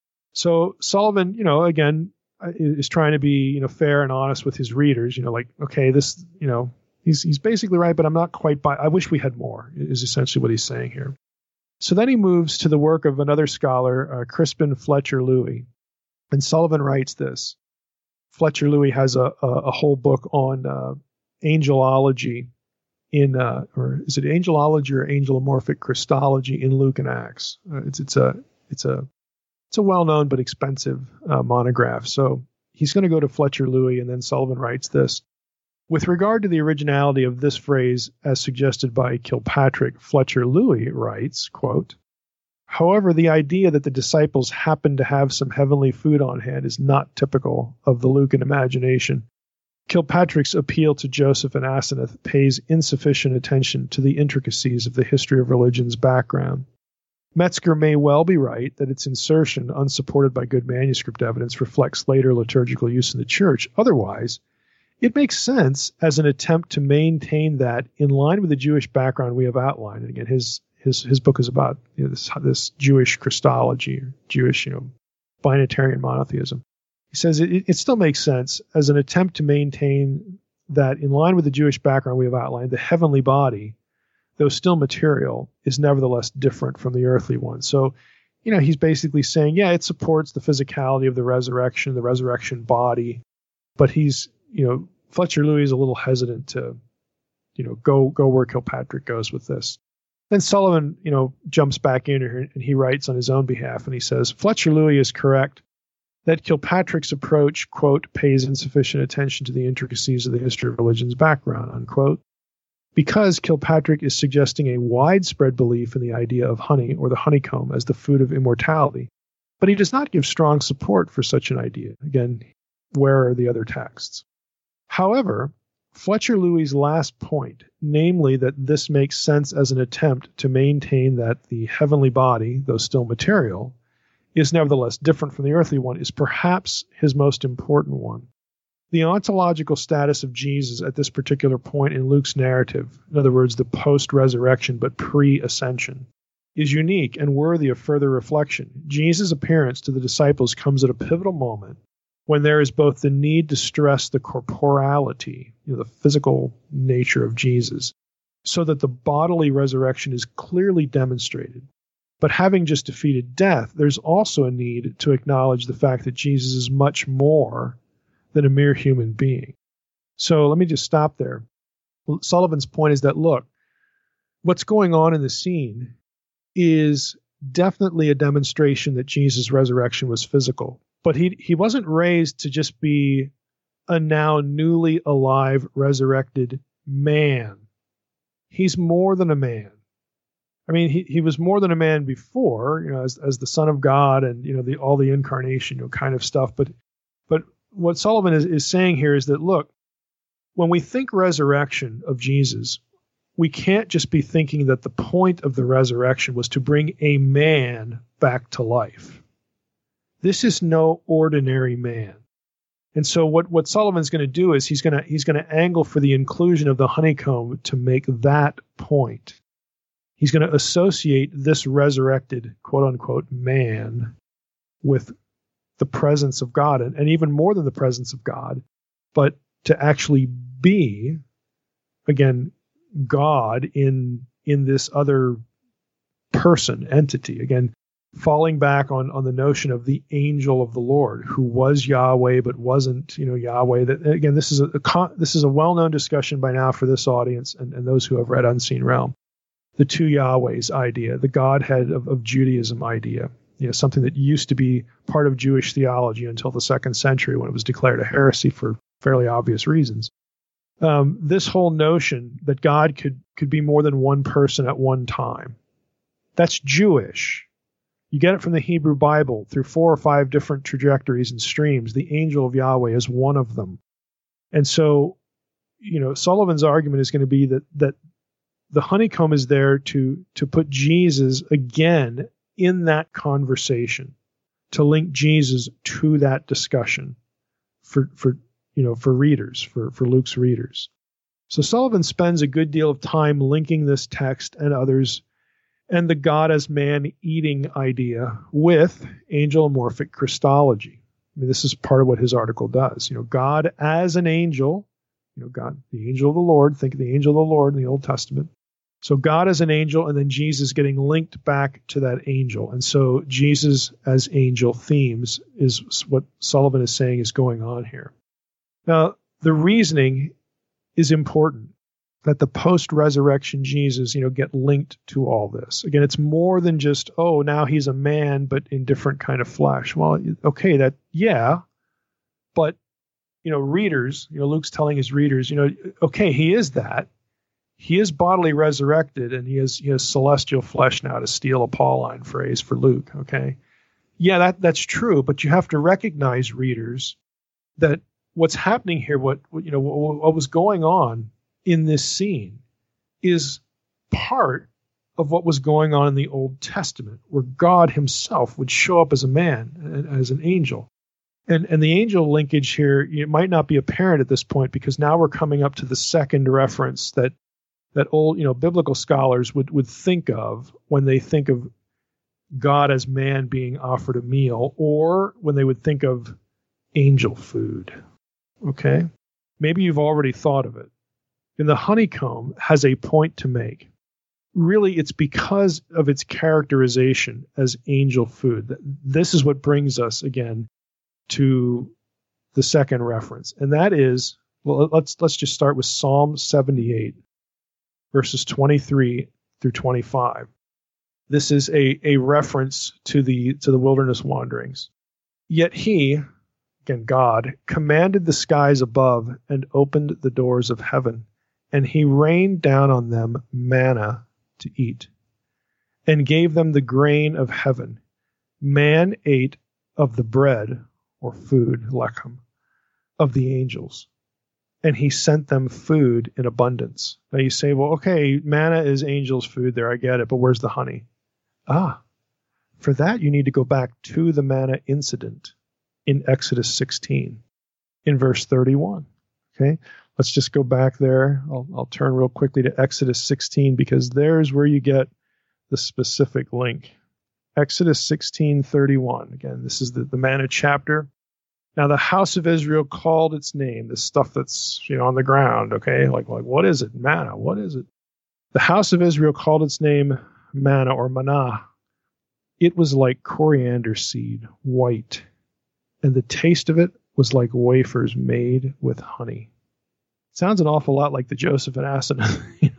So Sullivan, you know, again, is trying to be, you know, fair and honest with his readers. You know, like, okay, this, you know, he's he's basically right, but I'm not quite by. I wish we had more. Is essentially what he's saying here. So then he moves to the work of another scholar, uh, Crispin Fletcher Louis, and Sullivan writes this. Fletcher Louis has a a, a whole book on Uh, angelology in, uh, or is it angelology or angelomorphic Christology in Luke and Acts? Uh, it's it's a it's a it's a well-known but expensive uh, monograph. So he's going to go to Fletcher Louis, and then Sullivan writes this. With regard to the originality of this phrase, as suggested by Kilpatrick, Fletcher Louis writes, quote, "However, the idea that the disciples happened to have some heavenly food on hand is not typical of the Lucan imagination. Kilpatrick's appeal to Joseph and Asenath pays insufficient attention to the intricacies of the history of religion's background. Metzger may well be right that its insertion, unsupported by good manuscript evidence, reflects later liturgical use in the church. Otherwise, it makes sense as an attempt to maintain that in line with the Jewish background we have outlined." And again, his his his book is about you know, this this Jewish Christology, or Jewish you know binitarian monotheism. He says it, it still makes sense as an attempt to maintain that in line with the Jewish background we have outlined, the heavenly body, though still material, is nevertheless different from the earthly one. So, you know, he's basically saying, yeah, it supports the physicality of the resurrection, the resurrection body, but he's, you know, Fletcher Louis is a little hesitant to, you know, go go where Kilpatrick goes with this. Then Sullivan, you know, jumps back in here and he writes on his own behalf, and he says, Fletcher Louis is correct that Kilpatrick's approach, quote, pays insufficient attention to the intricacies of the history of religion's background, unquote, because Kilpatrick is suggesting a widespread belief in the idea of honey or the honeycomb as the food of immortality. But he does not give strong support for such an idea. Again, where are the other texts? However, Fletcher Louis' last point, namely that this makes sense as an attempt to maintain that the heavenly body, though still material, is nevertheless different from the earthly one, is perhaps his most important one. The ontological status of Jesus at this particular point in Luke's narrative, in other words, the post-resurrection but pre-ascension, is unique and worthy of further reflection. Jesus' appearance to the disciples comes at a pivotal moment when there is both the need to stress the corporality, you know, the physical nature of Jesus, so that the bodily resurrection is clearly demonstrated. But having just defeated death, there's also a need to acknowledge the fact that Jesus is much more than a mere human being. So let me just stop there. Sullivan's point is that, look, what's going on in the scene is definitely a demonstration that Jesus' resurrection was physical. But he he wasn't raised to just be a now newly alive, resurrected man. He's more than a man. I mean, he, he was more than a man before, you know, as as the Son of God and, you know, the all the incarnation, you know, kind of stuff. But but what Sullivan is, is saying here is that, look, when we think resurrection of Jesus, we can't just be thinking that the point of the resurrection was to bring a man back to life. This is no ordinary man. And so what, what Sullivan's going to do is he's going to he's going to angle for the inclusion of the honeycomb to make that point. He's going to associate this resurrected, quote unquote, man with the presence of God, and, and even more than the presence of God, but to actually be, again, God in in this other person, entity. Again, falling back on, on the notion of the angel of the Lord, who was Yahweh but wasn't, you know, Yahweh. That again, this is a, a this is a well-known discussion by now for this audience and, and those who have read Unseen Realm. The two Yahwehs idea, the Godhead of, of Judaism idea, you know, something that used to be part of Jewish theology until the second century when it was declared a heresy for fairly obvious reasons. Um, this whole notion that God could could be more than one person at one time, that's Jewish. You get it from the Hebrew Bible through four or five different trajectories and streams. The angel of Yahweh is one of them. And so, you know, Sullivan's argument is going to be that that the honeycomb is there to to put Jesus again in that conversation, to link Jesus to that discussion for for you know for readers, for, for Luke's readers. So Sullivan spends a good deal of time linking this text and others and the God as man eating idea with angelomorphic Christology. I mean, this is part of what his article does. You know, God as an angel, you know, God, the angel of the Lord, think of the angel of the Lord in the Old Testament. So God as an angel, and then Jesus getting linked back to that angel. And so Jesus as angel themes is what Sullivan is saying is going on here. Now, the reasoning is important, that the post-resurrection Jesus, you know, get linked to all this. Again, it's more than just, oh, now he's a man, but in different kind of flesh. Well, okay, that, yeah, but, you know, readers, you know, Luke's telling his readers, you know, okay, he is that. He is bodily resurrected, and he has, he has celestial flesh now, to steal a Pauline phrase for Luke, okay? Yeah, that that's true, but you have to recognize, readers, that what's happening here, what, what you know, what, what was going on in this scene is part of what was going on in the Old Testament, where God himself would show up as a man, as an angel. And and the angel linkage here, it might not be apparent at this point, because now we're coming up to the second reference that that old, you know, biblical scholars would, would think of when they think of God as man being offered a meal, or when they would think of angel food. Okay? Maybe you've already thought of it. And the honeycomb has a point to make. Really, it's because of its characterization as angel food. This is what brings us, again, to the second reference. And that is, well, let's let's just start with Psalm seventy-eight, verses twenty-three through twenty-five. This is a, a reference to the to the wilderness wanderings. Yet he, again God, commanded the skies above and opened the doors of heaven, and he rained down on them manna to eat, and gave them the grain of heaven. Man ate of the bread, or food, lechem, of the angels, and he sent them food in abundance. Now you say, well, okay, manna is angels' food there, I get it, but where's the honey? Ah, for that you need to go back to the manna incident in Exodus sixteen, in verse thirty-one. Okay, let's just go back there. I'll, I'll turn real quickly to Exodus sixteen, because there's where you get the specific link. Exodus sixteen thirty-one. Again, this is the, the manna chapter. Now the house of Israel called its name, the stuff that's, you know, on the ground, okay? Like, like what is it? Manna, what is it? The house of Israel called its name manna, or manna. It was like coriander seed, white, and the taste of it was like wafers made with honey. Sounds an awful lot like the Joseph and Asenath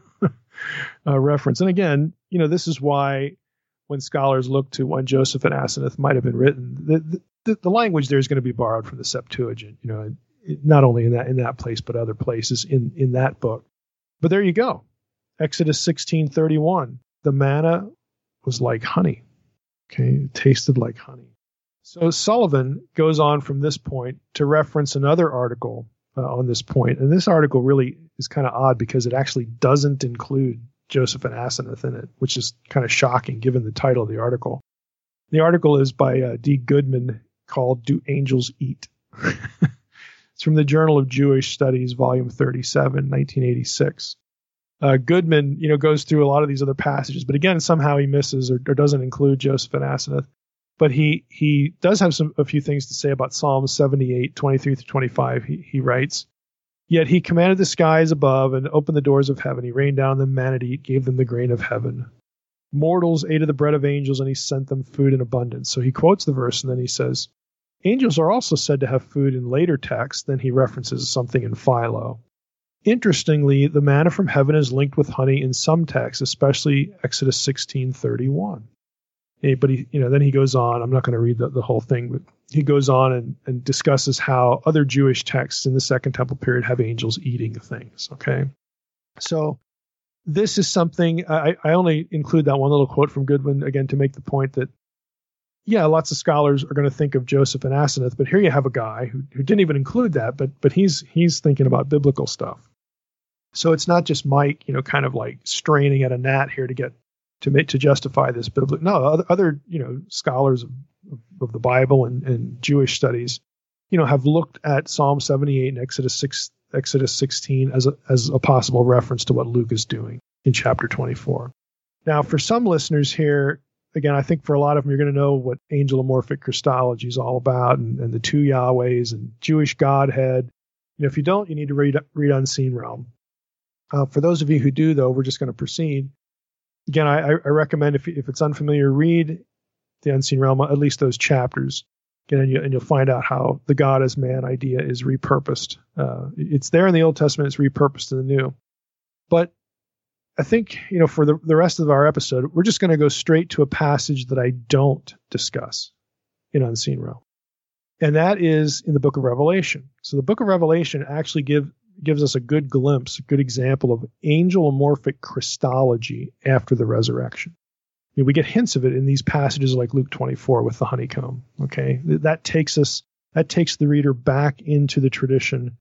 uh, reference. And again, you know, this is why when scholars look to when Joseph and Asenath might have been written, the, the, the language there is going to be borrowed from the Septuagint, you know, not only in that in that place, but other places in, in that book. But there you go. Exodus sixteen thirty-one. The manna was like honey. Okay, it tasted like honey. So Sullivan goes on from this point to reference another article uh, on this point. And this article really is kind of odd because it actually doesn't include Joseph and Asenath in it, which is kind of shocking given the title of the article. The article is by uh, D. Goodman, called Do Angels Eat? It's from the Journal of Jewish Studies, volume thirty-seven, nineteen eighty-six. Uh, Goodman, you know, goes through a lot of these other passages, but again, somehow he misses or, or doesn't include Joseph and Asenath. But he he does have some a few things to say about Psalm seventy-eight, twenty-three through twenty-five. He, he writes, "Yet he commanded the skies above and opened the doors of heaven. He rained down them manna to eat, gave them the grain of heaven. Mortals ate of the bread of angels, and he sent them food in abundance. So he quotes the verse, and then he says, angels are also said to have food in later texts. Then he references something in Philo. Interestingly, the manna from heaven is linked with honey in some texts, especially Exodus sixteen thirty-one. But he, you know, then he goes on. I'm not going to read the, the whole thing, but he goes on and, and discusses how other Jewish texts in the Second Temple period have angels eating things. Okay, so this is something I, I only include that one little quote from Goodwin again to make the point that yeah, lots of scholars are going to think of Joseph and Asenath, but here you have a guy who, who didn't even include that, but but he's he's thinking about biblical stuff. So it's not just Mike, you know, kind of like straining at a gnat here to get to make to justify this biblical. No, other, other you know scholars of, of the Bible and, and Jewish studies, you know, have looked at Psalm seventy-eight and Exodus six, Exodus sixteen as a as a possible reference to what Luke is doing in chapter twenty-four. Now, for some listeners here, again, I think for a lot of them, you're going to know what angelomorphic Christology is all about, and, and the two Yahwehs and Jewish Godhead. You know, if you don't, you need to read read Unseen Realm. Uh, for those of you who do, though, we're just going to proceed. Again, I, I recommend if if it's unfamiliar, read the Unseen Realm, at least those chapters. Again, and, you, and you'll find out how the God as man idea is repurposed. Uh, it's there in the Old Testament; it's repurposed in the New. But I think, you know, for the, the rest of our episode, we're just going to go straight to a passage that I don't discuss in Unseen Realm. And that is in the book of Revelation. So the book of Revelation actually give, gives us a good glimpse, a good example of angelomorphic Christology after the resurrection. You know, we get hints of it in these passages like Luke twenty-four with the honeycomb. Okay, that takes us, that takes the reader back into the tradition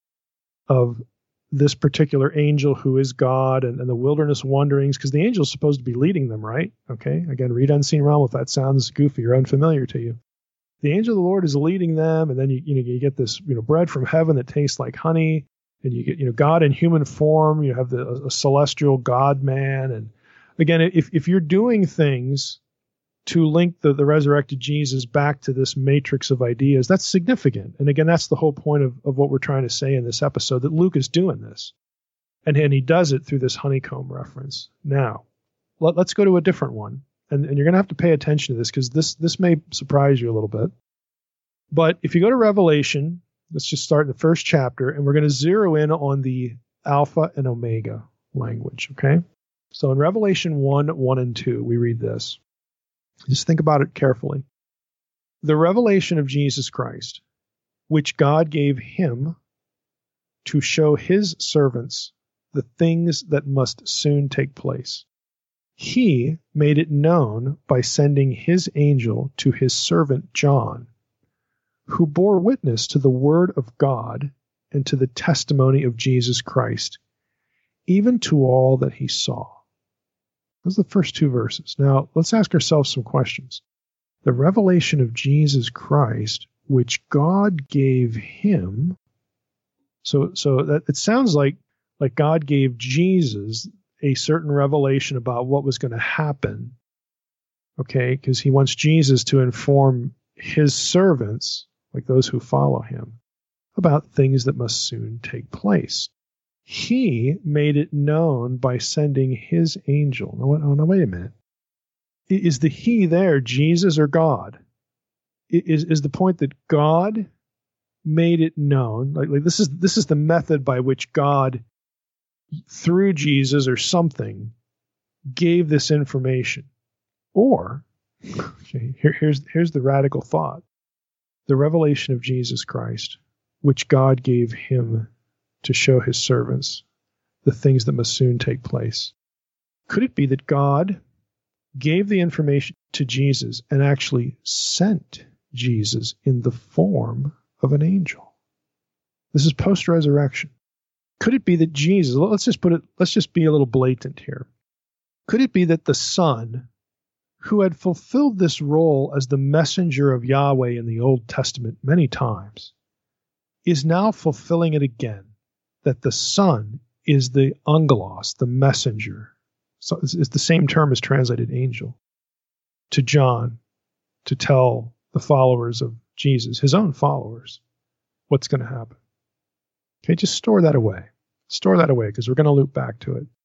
of this particular angel who is God and, and the wilderness wanderings, because the angel is supposed to be leading them, right? Okay, again, read Unseen Realm if that sounds goofy or unfamiliar to you. The angel of the Lord is leading them, and then you you know you get this you know bread from heaven that tastes like honey, and you get you know God in human form. You have the a, a celestial God man, and again, if if you're doing things to link the, the resurrected Jesus back to this matrix of ideas, that's significant. And again, that's the whole point of, of what we're trying to say in this episode, that Luke is doing this. And, and he does it through this honeycomb reference. Now, let, let's go to a different one. And, and you're going to have to pay attention to this because this, this may surprise you a little bit. But if you go to Revelation, let's just start in the first chapter, and we're going to zero in on the Alpha and Omega language, okay? So in Revelation one, one and two, we read this. Just think about it carefully. The revelation of Jesus Christ, which God gave him to show his servants the things that must soon take place. He made it known by sending his angel to his servant John, who bore witness to the word of God and to the testimony of Jesus Christ, even to all that he saw. Those are the first two verses. Now, let's ask ourselves some questions. The revelation of Jesus Christ, which God gave him. So, so that it sounds like, like God gave Jesus a certain revelation about what was going to happen. Okay, because he wants Jesus to inform his servants, like those who follow him, about things that must soon take place. He made it known by sending his angel. No, no, no, wait a minute. Is the he there Jesus or God? Is is the point that God made it known? Like, like this is this is the method by which God, through Jesus or something, gave this information. Or, okay, here, here's here's the radical thought: the revelation of Jesus Christ, which God gave him to show his servants the things that must soon take place. Could it be that God gave the information to Jesus and actually sent Jesus in the form of an angel? This is post-resurrection. Could it be that Jesus, let's just put it, let's just be a little blatant here. Could it be that the Son, who had fulfilled this role as the messenger of Yahweh in the Old Testament many times, is now fulfilling it again? That the Son is the angelos, the messenger. So it's, it's the same term as translated angel, to John, to tell the followers of Jesus, his own followers, what's going to happen. Okay, just store that away. Store that away because we're going to loop back to it.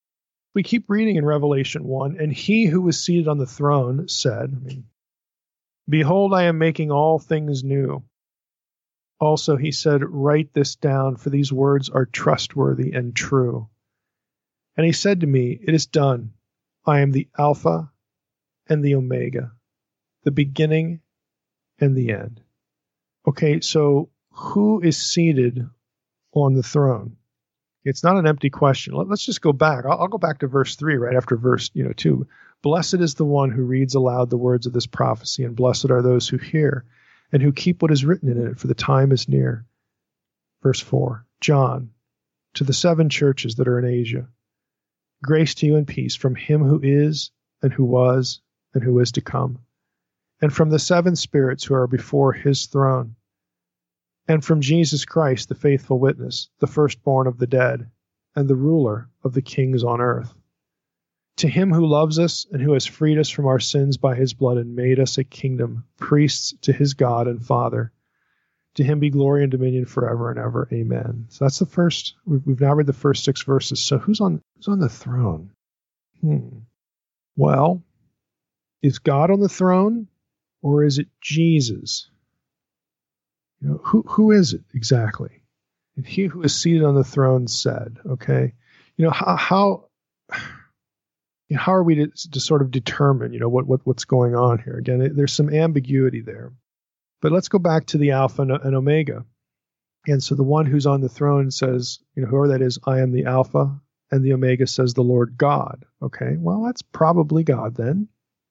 We keep reading in Revelation one, and he who was seated on the throne said, I mean, behold, I am making all things new. Also, he said, write this down, for these words are trustworthy and true. And he said to me, it is done. I am the Alpha and the Omega, the beginning and the end. Okay, so who is seated on the throne? It's not an empty question. Let, let's just go back. I'll, I'll go back to verse three, right after verse you know two. Blessed is the one who reads aloud the words of this prophecy, and blessed are those who hear and who keep what is written in it, for the time is near. Verse four, John, to the seven churches that are in Asia, grace to you and peace from him who is, and who was, and who is to come, and from the seven spirits who are before his throne, and from Jesus Christ, the faithful witness, the firstborn of the dead, and the ruler of the kings on earth. To him who loves us and who has freed us from our sins by his blood and made us a kingdom, priests to his God and Father. To him be glory and dominion forever and ever. Amen. So that's the first, we've, we've now read the first six verses. So who's on, who's on the throne? Hmm. Well, is God on the throne or is it Jesus? You know, who, who is it exactly? And he who is seated on the throne said, okay, you know, how, how, how are we to, to sort of determine, you know, what, what what's going on here? Again, there's some ambiguity there. But let's go back to the Alpha and, and Omega. And so the one who's on the throne says, you know, whoever that is, I am the Alpha, and the Omega says the Lord God. Okay, well, that's probably God then.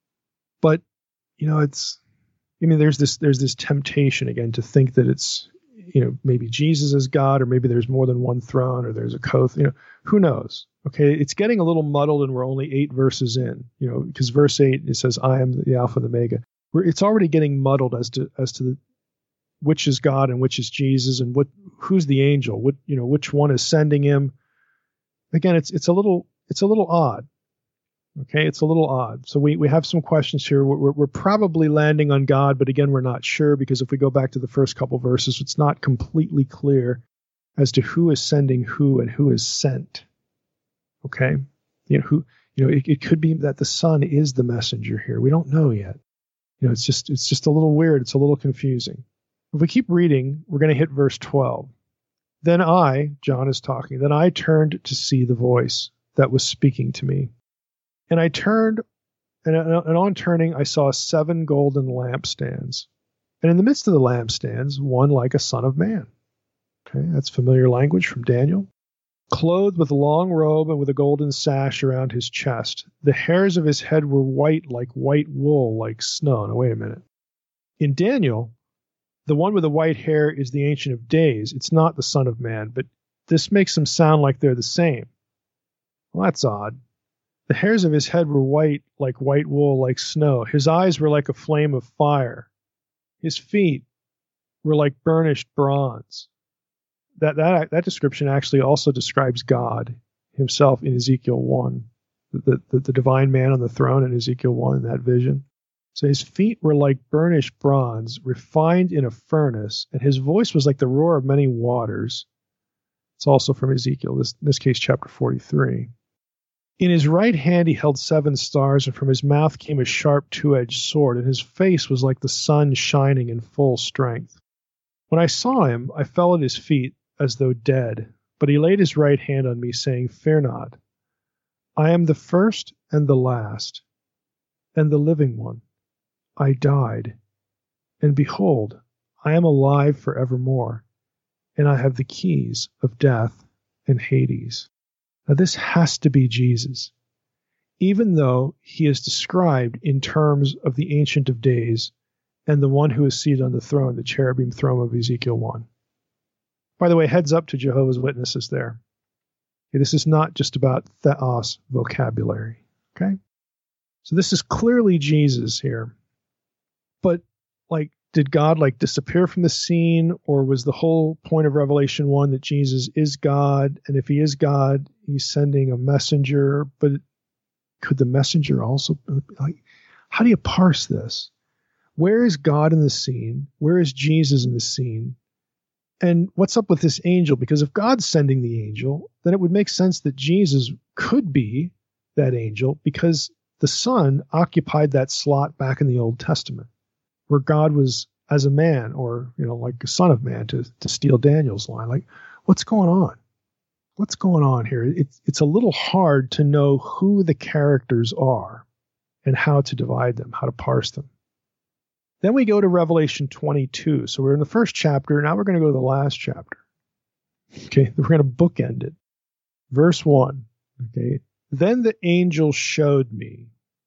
But, you know, it's, I mean, there's this there's this temptation again to think that it's, you know, maybe Jesus is God, or maybe there's more than one throne, or there's a co, you know, who knows? Okay, it's getting a little muddled, and we're only eight verses in, you know, because verse eight, it says, I am the Alpha and the Omega. We're, it's already getting muddled as to as to the, which is God and which is Jesus, and what who's the angel, what, you know, which one is sending him. Again, it's it's a little it's a little odd. Okay, it's a little odd. So we, we have some questions here. We're, we're probably landing on God, but again, we're not sure, because if we go back to the first couple verses, it's not completely clear as to who is sending who and who is sent. Okay, you know who. You know, it, it could be that the Son is the messenger here. We don't know yet. You know, it's just it's just a little weird. It's a little confusing. If we keep reading, we're going to hit verse twelve. Then I, John is talking, then I turned to see the voice that was speaking to me. And I turned, and, and on turning, I saw seven golden lampstands. And in the midst of the lampstands, one like a son of man. Okay, that's familiar language from Daniel. Clothed with a long robe and with a golden sash around his chest. The hairs of his head were white like white wool, like snow. Now, wait a minute. In Daniel, the one with the white hair is the Ancient of Days. It's not the Son of Man, but this makes them sound like they're the same. Well, that's odd. The hairs of his head were white like white wool, like snow. His eyes were like a flame of fire. His feet were like burnished bronze. That that that description actually also describes God himself in Ezekiel one, the, the, the divine man on the throne in Ezekiel one, in that vision. So his feet were like burnished bronze, refined in a furnace, and his voice was like the roar of many waters. It's also from Ezekiel, this, in this case, chapter forty-three. In his right hand he held seven stars, and from his mouth came a sharp two-edged sword, and his face was like the sun shining in full strength. When I saw him, I fell at his feet as though dead, but he laid his right hand on me, saying, Fear not. I am the first and the last, and the living one. I died, and behold, I am alive forevermore, and I have the keys of death and Hades. Now this has to be Jesus, even though he is described in terms of the Ancient of Days and the one who is seated on the throne, the cherubim throne of Ezekiel one. By the way, heads up to Jehovah's Witnesses there. Okay, this is not just about theos vocabulary. Okay? So this is clearly Jesus here. But, like, did God, like, disappear from the scene, or was the whole point of Revelation one that Jesus is God, and if he is God, he's sending a messenger, but could the messenger also, like, how do you parse this? Where is God in the scene? Where is Jesus in the scene? And what's up with this angel? Because if God's sending the angel, then it would make sense that Jesus could be that angel because the Son occupied that slot back in the Old Testament, where God was as a man, or, you know, like a son of man, to, to steal Daniel's line. Like, what's going on? What's going on here? It's, it's a little hard to know who the characters are and how to divide them, how to parse them. Then we go to Revelation twenty-two. So we're in the first chapter. Now we're going to go to the last chapter. Okay, we're going to bookend it. Verse one. Okay, then the angel showed me.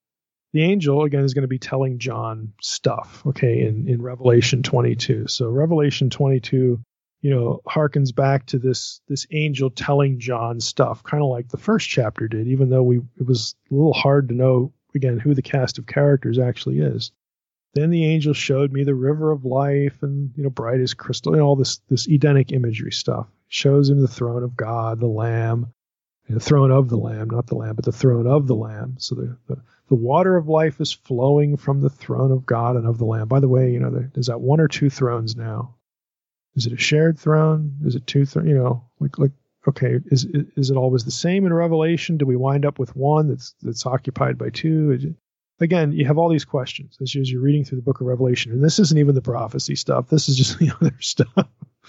The angel, again, is going to be telling John stuff, okay, in, in Revelation twenty-two. So Revelation twenty-two, you know, harkens back to this, this angel telling John stuff, kind of like the first chapter did, even though we it was a little hard to know, again, who the cast of characters actually is. Then the angel showed me the river of life and, you know, bright as crystal, and all this, this Edenic imagery stuff. Shows him the throne of God, the Lamb, the throne of the Lamb, not the Lamb, but the throne of the Lamb. So the, the, the water of life is flowing from the throne of God and of the Lamb. By the way, you know, there, there's that one or two thrones now. Is it a shared throne? Is it two thrones? You know, like, like, okay, is, is it always the same in Revelation? Do we wind up with one that's, that's occupied by two? Again, you have all these questions as you're reading through the book of Revelation. And this isn't even the prophecy stuff. This is just the other stuff.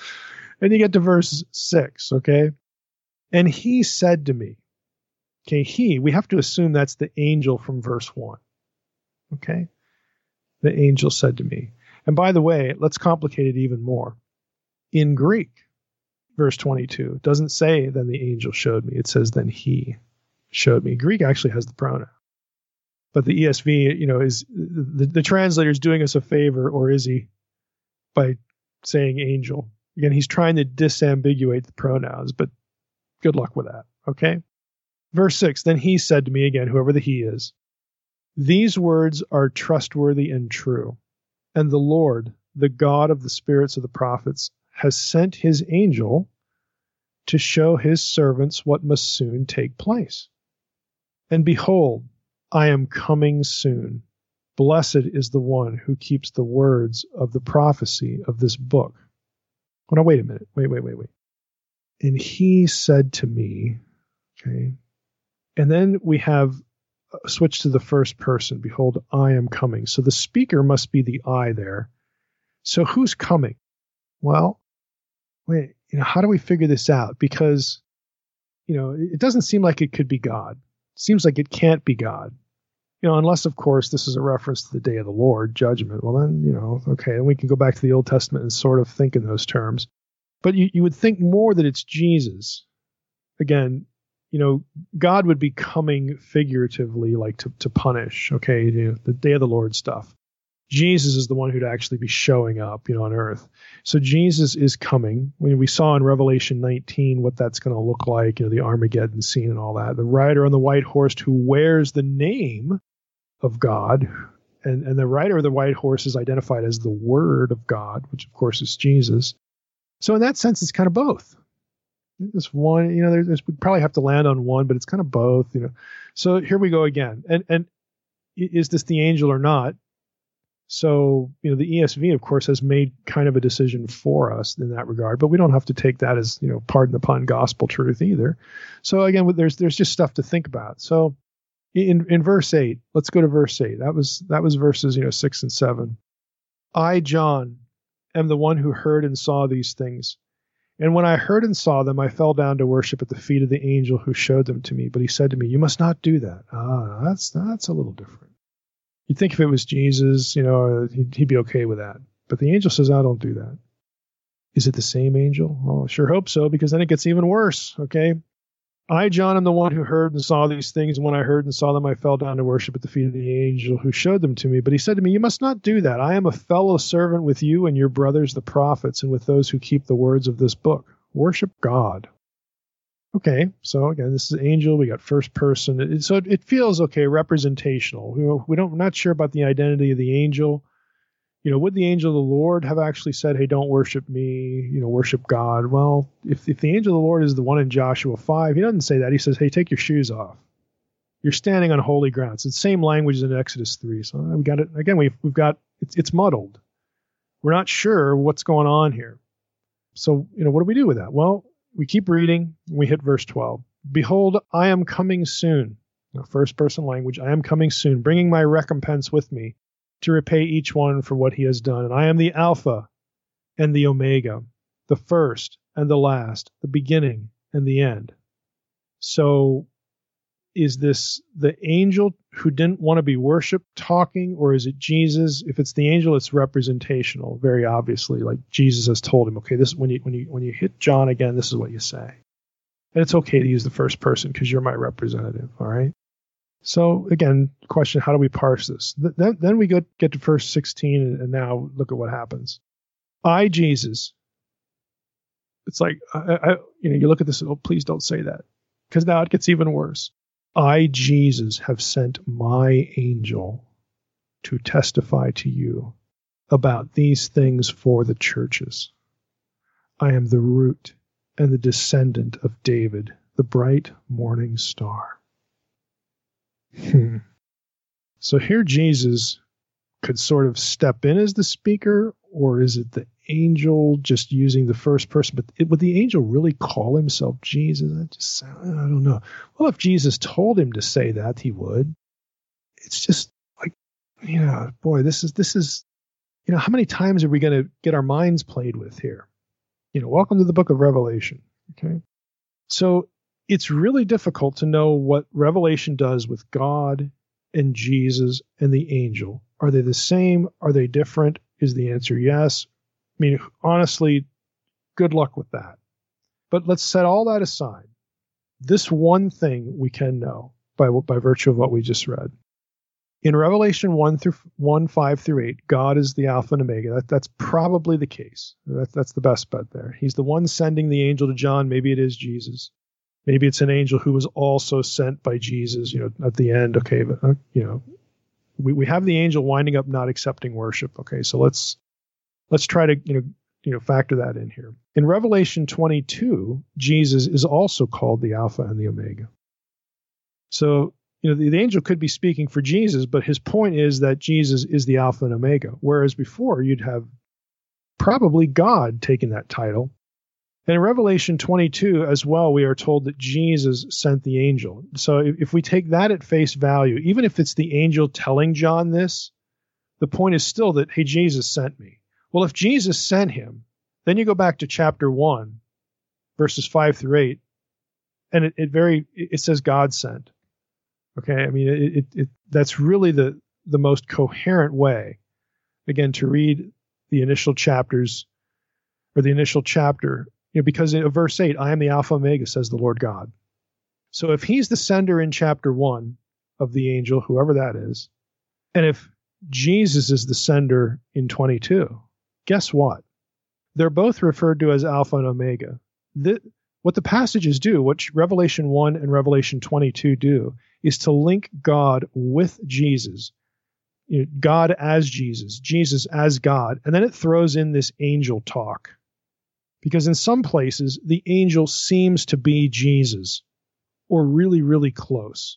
And you get to verse six, okay? And he said to me, okay, he, we have to assume that's the angel from verse one, okay? The angel said to me. And by the way, let's complicate it even more. In Greek, verse twenty-two, it doesn't say, then the angel showed me. It says, then he showed me. Greek actually has the pronoun. But the E S V, you know, is the, the translator is doing us a favor, or is he, by saying angel? Again, he's trying to disambiguate the pronouns, but good luck with that, okay? Verse six, then he said to me again, whoever the he is, these words are trustworthy and true, and the Lord, the God of the spirits of the prophets, has sent his angel to show his servants what must soon take place. And behold, I am coming soon. Blessed is the one who keeps the words of the prophecy of this book. Oh, no, wait a minute. Wait, wait, wait, wait. And he said to me, okay, and then we have a switch to the first person. Behold, I am coming. So the speaker must be the I there. So who's coming? Well, wait, you know, how do we figure this out? Because, you know, it doesn't seem like it could be God. It seems like it can't be God. You know, unless, of course, this is a reference to the day of the Lord, judgment. Well, then, you know, okay, then we can go back to the Old Testament and sort of think in those terms. But you, you would think more that it's Jesus. Again, you know, God would be coming figuratively, like to, to punish, okay, you know, the day of the Lord stuff. Jesus is the one who'd actually be showing up, you know, on earth. So Jesus is coming. When we saw in Revelation nineteen what that's going to look like, you know, the Armageddon scene and all that. The rider on the white horse who wears the name of God, and, and the rider of the white horse is identified as the Word of God, which of course is Jesus. So in that sense, it's kind of both. This one, you know, there's, we probably have to land on one, but it's kind of both, you know. So here we go again. And and is this the angel or not? So, you know, the E S V, of course, has made kind of a decision for us in that regard, but we don't have to take that as, you know, pardon the pun, gospel truth either. So again, there's there's just stuff to think about. So in in verse eight, let's go to verse eight. That was that was verses, you know, six and seven. I, John, am the one who heard and saw these things. And when I heard and saw them, I fell down to worship at the feet of the angel who showed them to me. But he said to me, you must not do that. Ah, that's that's a little different. You'd think if it was Jesus, you know, he'd, he'd be okay with that. But the angel says, I don't do that. Is it the same angel? Oh, I sure hope so, because then it gets even worse, okay? I, John, am the one who heard and saw these things, and when I heard and saw them, I fell down to worship at the feet of the angel who showed them to me. But he said to me, you must not do that. I am a fellow servant with you and your brothers, the prophets, and with those who keep the words of this book. Worship God. Okay, so again, this is angel. We got first person. It, so it, it feels okay, representational. You know, we don't, we're not sure about the identity of the angel. You know, would the angel of the Lord have actually said, hey, don't worship me, you know, worship God? Well, if, if the angel of the Lord is the one in Joshua five, he doesn't say that. He says, hey, take your shoes off. You're standing on holy ground. It's the same language as in Exodus three. So we got it. Again, we've, we've got, it's, it's muddled. We're not sure what's going on here. So, you know, what do we do with that? Well, we keep reading. We hit verse twelve. Behold, I am coming soon. First person language. I am coming soon, bringing my recompense with me to repay each one for what he has done. And I am the Alpha and the Omega, the first and the last, the beginning and the end. So is this the angel who didn't want to be worshipped talking, or is it Jesus? If it's the angel, it's representational, very obviously. Like Jesus has told him, okay, this is when you when you when you hit John again, this is what you say. And it's okay to use the first person because you're my representative, all right? So again, question, how do we parse this? Th- then, then we go, get to verse sixteen, and, and now look at what happens. I, Jesus. It's like, I, I, you know, you look at this, oh, please don't say that, because now it gets even worse. I, Jesus, have sent my angel to testify to you about these things for the churches. I am the root and the descendant of David, the bright morning star. Hmm. So here Jesus could sort of step in as the speaker, or is it the angel just using the first person? But it, would the angel really call himself Jesus? I just, I don't know. Well, if Jesus told him to say that, he would. It's just like, yeah, boy, this is, this is, you know, how many times are we going to get our minds played with here? You know, welcome to the book of Revelation. Okay. So it's really difficult to know what Revelation does with God and Jesus and the angel. Are they the same? Are they different? Is the answer yes? I mean, honestly, good luck with that. But let's set all that aside. This one thing we can know by, by virtue of what we just read. In Revelation one through one, five through eight, God is the Alpha and Omega. That, that's probably the case. That, that's the best bet there. He's the one sending the angel to John. Maybe it is Jesus. Maybe it's an angel who was also sent by Jesus, you know, at the end. Okay, but, uh, you know, we, we have the angel winding up not accepting worship. Okay, so let's let's try to, you know, you know, factor that in here. In Revelation twenty-two, Jesus is also called the Alpha and the Omega. So, you know, the, the angel could be speaking for Jesus, but his point is that Jesus is the Alpha and Omega. Whereas before, you'd have probably God taking that title. And in Revelation twenty-two as well, we are told that Jesus sent the angel. So if, if we take that at face value, even if it's the angel telling John this, the point is still that, hey, Jesus sent me. Well, if Jesus sent him, then you go back to chapter one, verses five through eight, and it, it very it says God sent. Okay, I mean, it, it, it that's really the the most coherent way, again, to read the initial chapters or the initial chapter. You know, because in verse eight, I am the Alpha and Omega, says the Lord God. So if he's the sender in chapter one of the angel, whoever that is, and if Jesus is the sender in twenty-two, guess what? They're both referred to as Alpha and Omega. The, what the passages do, what Revelation one and Revelation twenty-two do, is to link God with Jesus. You know, God as Jesus, Jesus as God, and then it throws in this angel talk. Because in some places, the angel seems to be Jesus, or really, really close.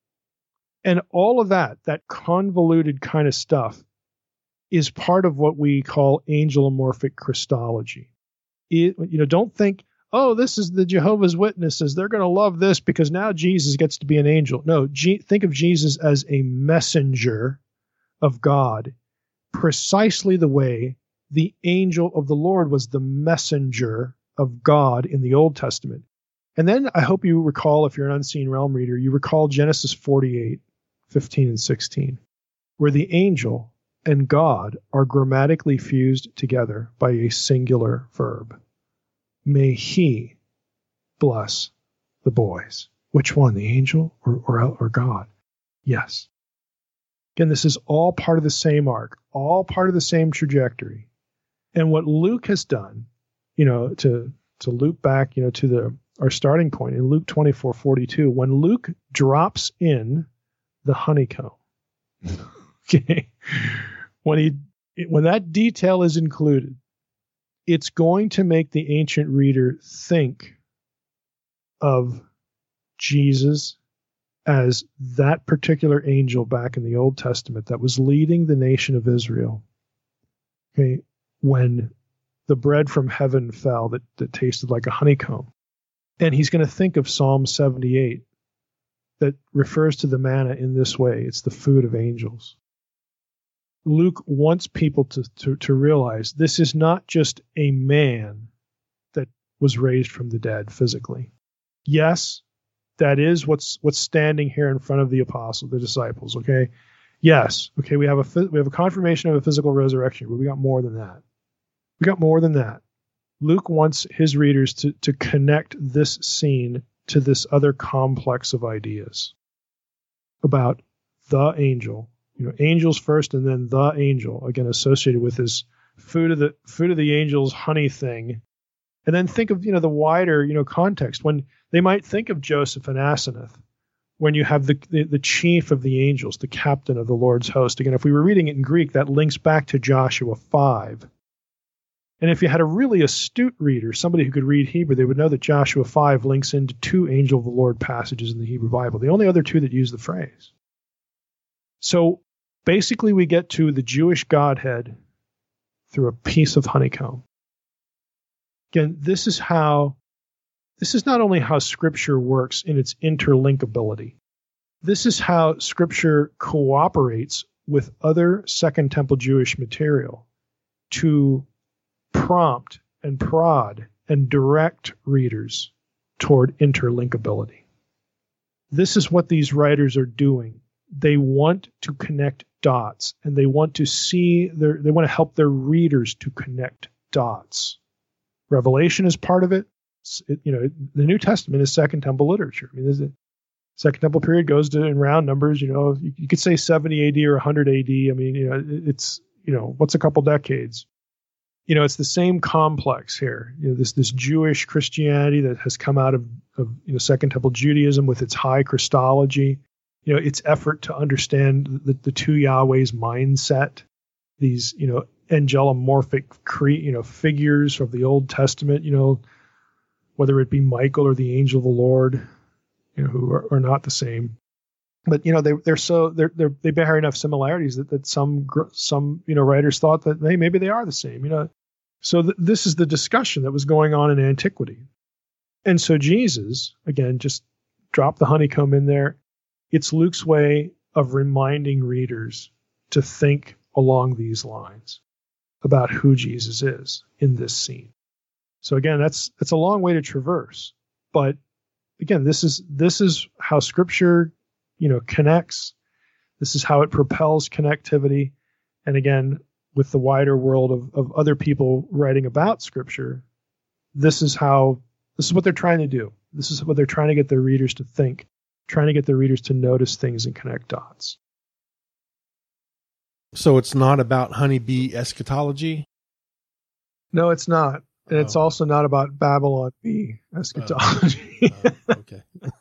And all of that, that convoluted kind of stuff, is part of what we call angelomorphic Christology. It, you know, don't think, oh, this is the Jehovah's Witnesses. They're going to love this because now Jesus gets to be an angel. No, G- think of Jesus as a messenger of God, precisely the way the angel of the Lord was the messenger of God in the Old Testament. And then I hope you recall, if you're an Unseen Realm reader, you recall Genesis forty-eight, fifteen and sixteen, where the angel and God are grammatically fused together by a singular verb. May he bless the boys. Which one, the angel or, or, or God? Yes. Again, this is all part of the same arc, all part of the same trajectory. And what Luke has done, you know, to to loop back, you know, to the our starting point in Luke twenty-four forty-two, when Luke drops in the honeycomb, okay, when he when that detail is included, it's going to make the ancient reader think of Jesus as that particular angel back in the Old Testament that was leading the nation of Israel. Okay, when the bread from heaven fell that, that tasted like a honeycomb. And he's going to think of Psalm seventy-eight, that refers to the manna in this way. It's the food of angels. Luke wants people to, to, to realize this is not just a man that was raised from the dead physically. Yes, that is what's what's standing here in front of the apostles, the disciples, okay? Yes, okay, we have a we have a confirmation of a physical resurrection, but we got more than that. We got more than that. Luke wants his readers to, to connect this scene to this other complex of ideas about the angel. You know, angels first and then the angel, again, associated with this food of the food of the angels honey thing. And then think of, you know, the wider, you know, context. When they might think of Joseph and Asenath, when you have the, the the chief of the angels, the captain of the Lord's host. Again, if we were reading it in Greek, that links back to Joshua five. And if you had a really astute reader, somebody who could read Hebrew, they would know that Joshua five links into two angel of the Lord passages in the Hebrew Bible, the only other two that use the phrase. So basically we get to the Jewish Godhead through a piece of honeycomb. Again, this is how, this is not only how Scripture works in its interlinkability. This is how Scripture cooperates with other Second Temple Jewish material to prompt and prod and direct readers toward interlinkability. This is what these writers are doing. They want to connect dots, and they want to see their, they want to help their readers to connect dots. Revelation is part of it. It, you know, the New Testament is Second Temple literature. I mean, there's a Second Temple period goes to in round numbers. You know, you, you could say seventy A D or one hundred A D. I mean, you know, it's, you know, what's a couple decades? You know, it's the same complex here. You know, this this Jewish Christianity that has come out of, of you know Second Temple Judaism with its high Christology. You know, its effort to understand the, the two Yahweh's mindset. These, you know, angelomorphic cre- you know figures of the Old Testament. You know, whether it be Michael or the angel of the Lord, you know, who are, are not the same. But you know, they they're so they're, they're they bear enough similarities that, that some some you know writers thought that hey, maybe they are the same. You know, so th- this is the discussion that was going on in antiquity, and so Jesus again just dropped the honeycomb in there. It's Luke's way of reminding readers to think along these lines about who Jesus is in this scene. So again, that's that's a long way to traverse, but again, this is this is how Scripture, you know, connects. This is how it propels connectivity. And again, with the wider world of, of other people writing about Scripture, this is how this is what they're trying to do. This is what they're trying to get their readers to think, trying to get their readers to notice things and connect dots. So it's not about honeybee eschatology? No, it's not. And oh. It's also not about Babylon Bee eschatology. Oh. Oh, okay.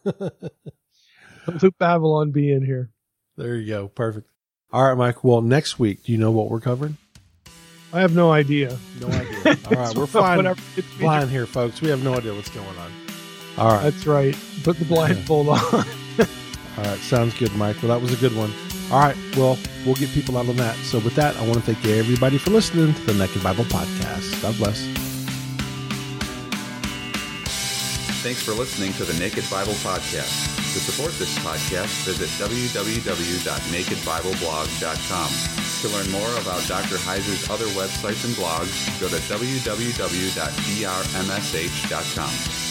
Loop Babylon Bee in here. There you go. Perfect. All right, Mike. Well, next week, do you know what we're covering? I have no idea. No idea. All right. We're flying blind here, folks. We have no idea what's going on. All right. That's right. Put the blindfold on. All right. Sounds good, Mike. Well, that was a good one. All right. Well, we'll get people out on that. So with that, I want to thank everybody for listening to the Naked Bible Podcast. God bless. Thanks for listening to the Naked Bible Podcast. To support this podcast, visit w w w dot naked bible blog dot com. To learn more about Doctor Heiser's other websites and blogs, go to w w w dot d r m s h dot com.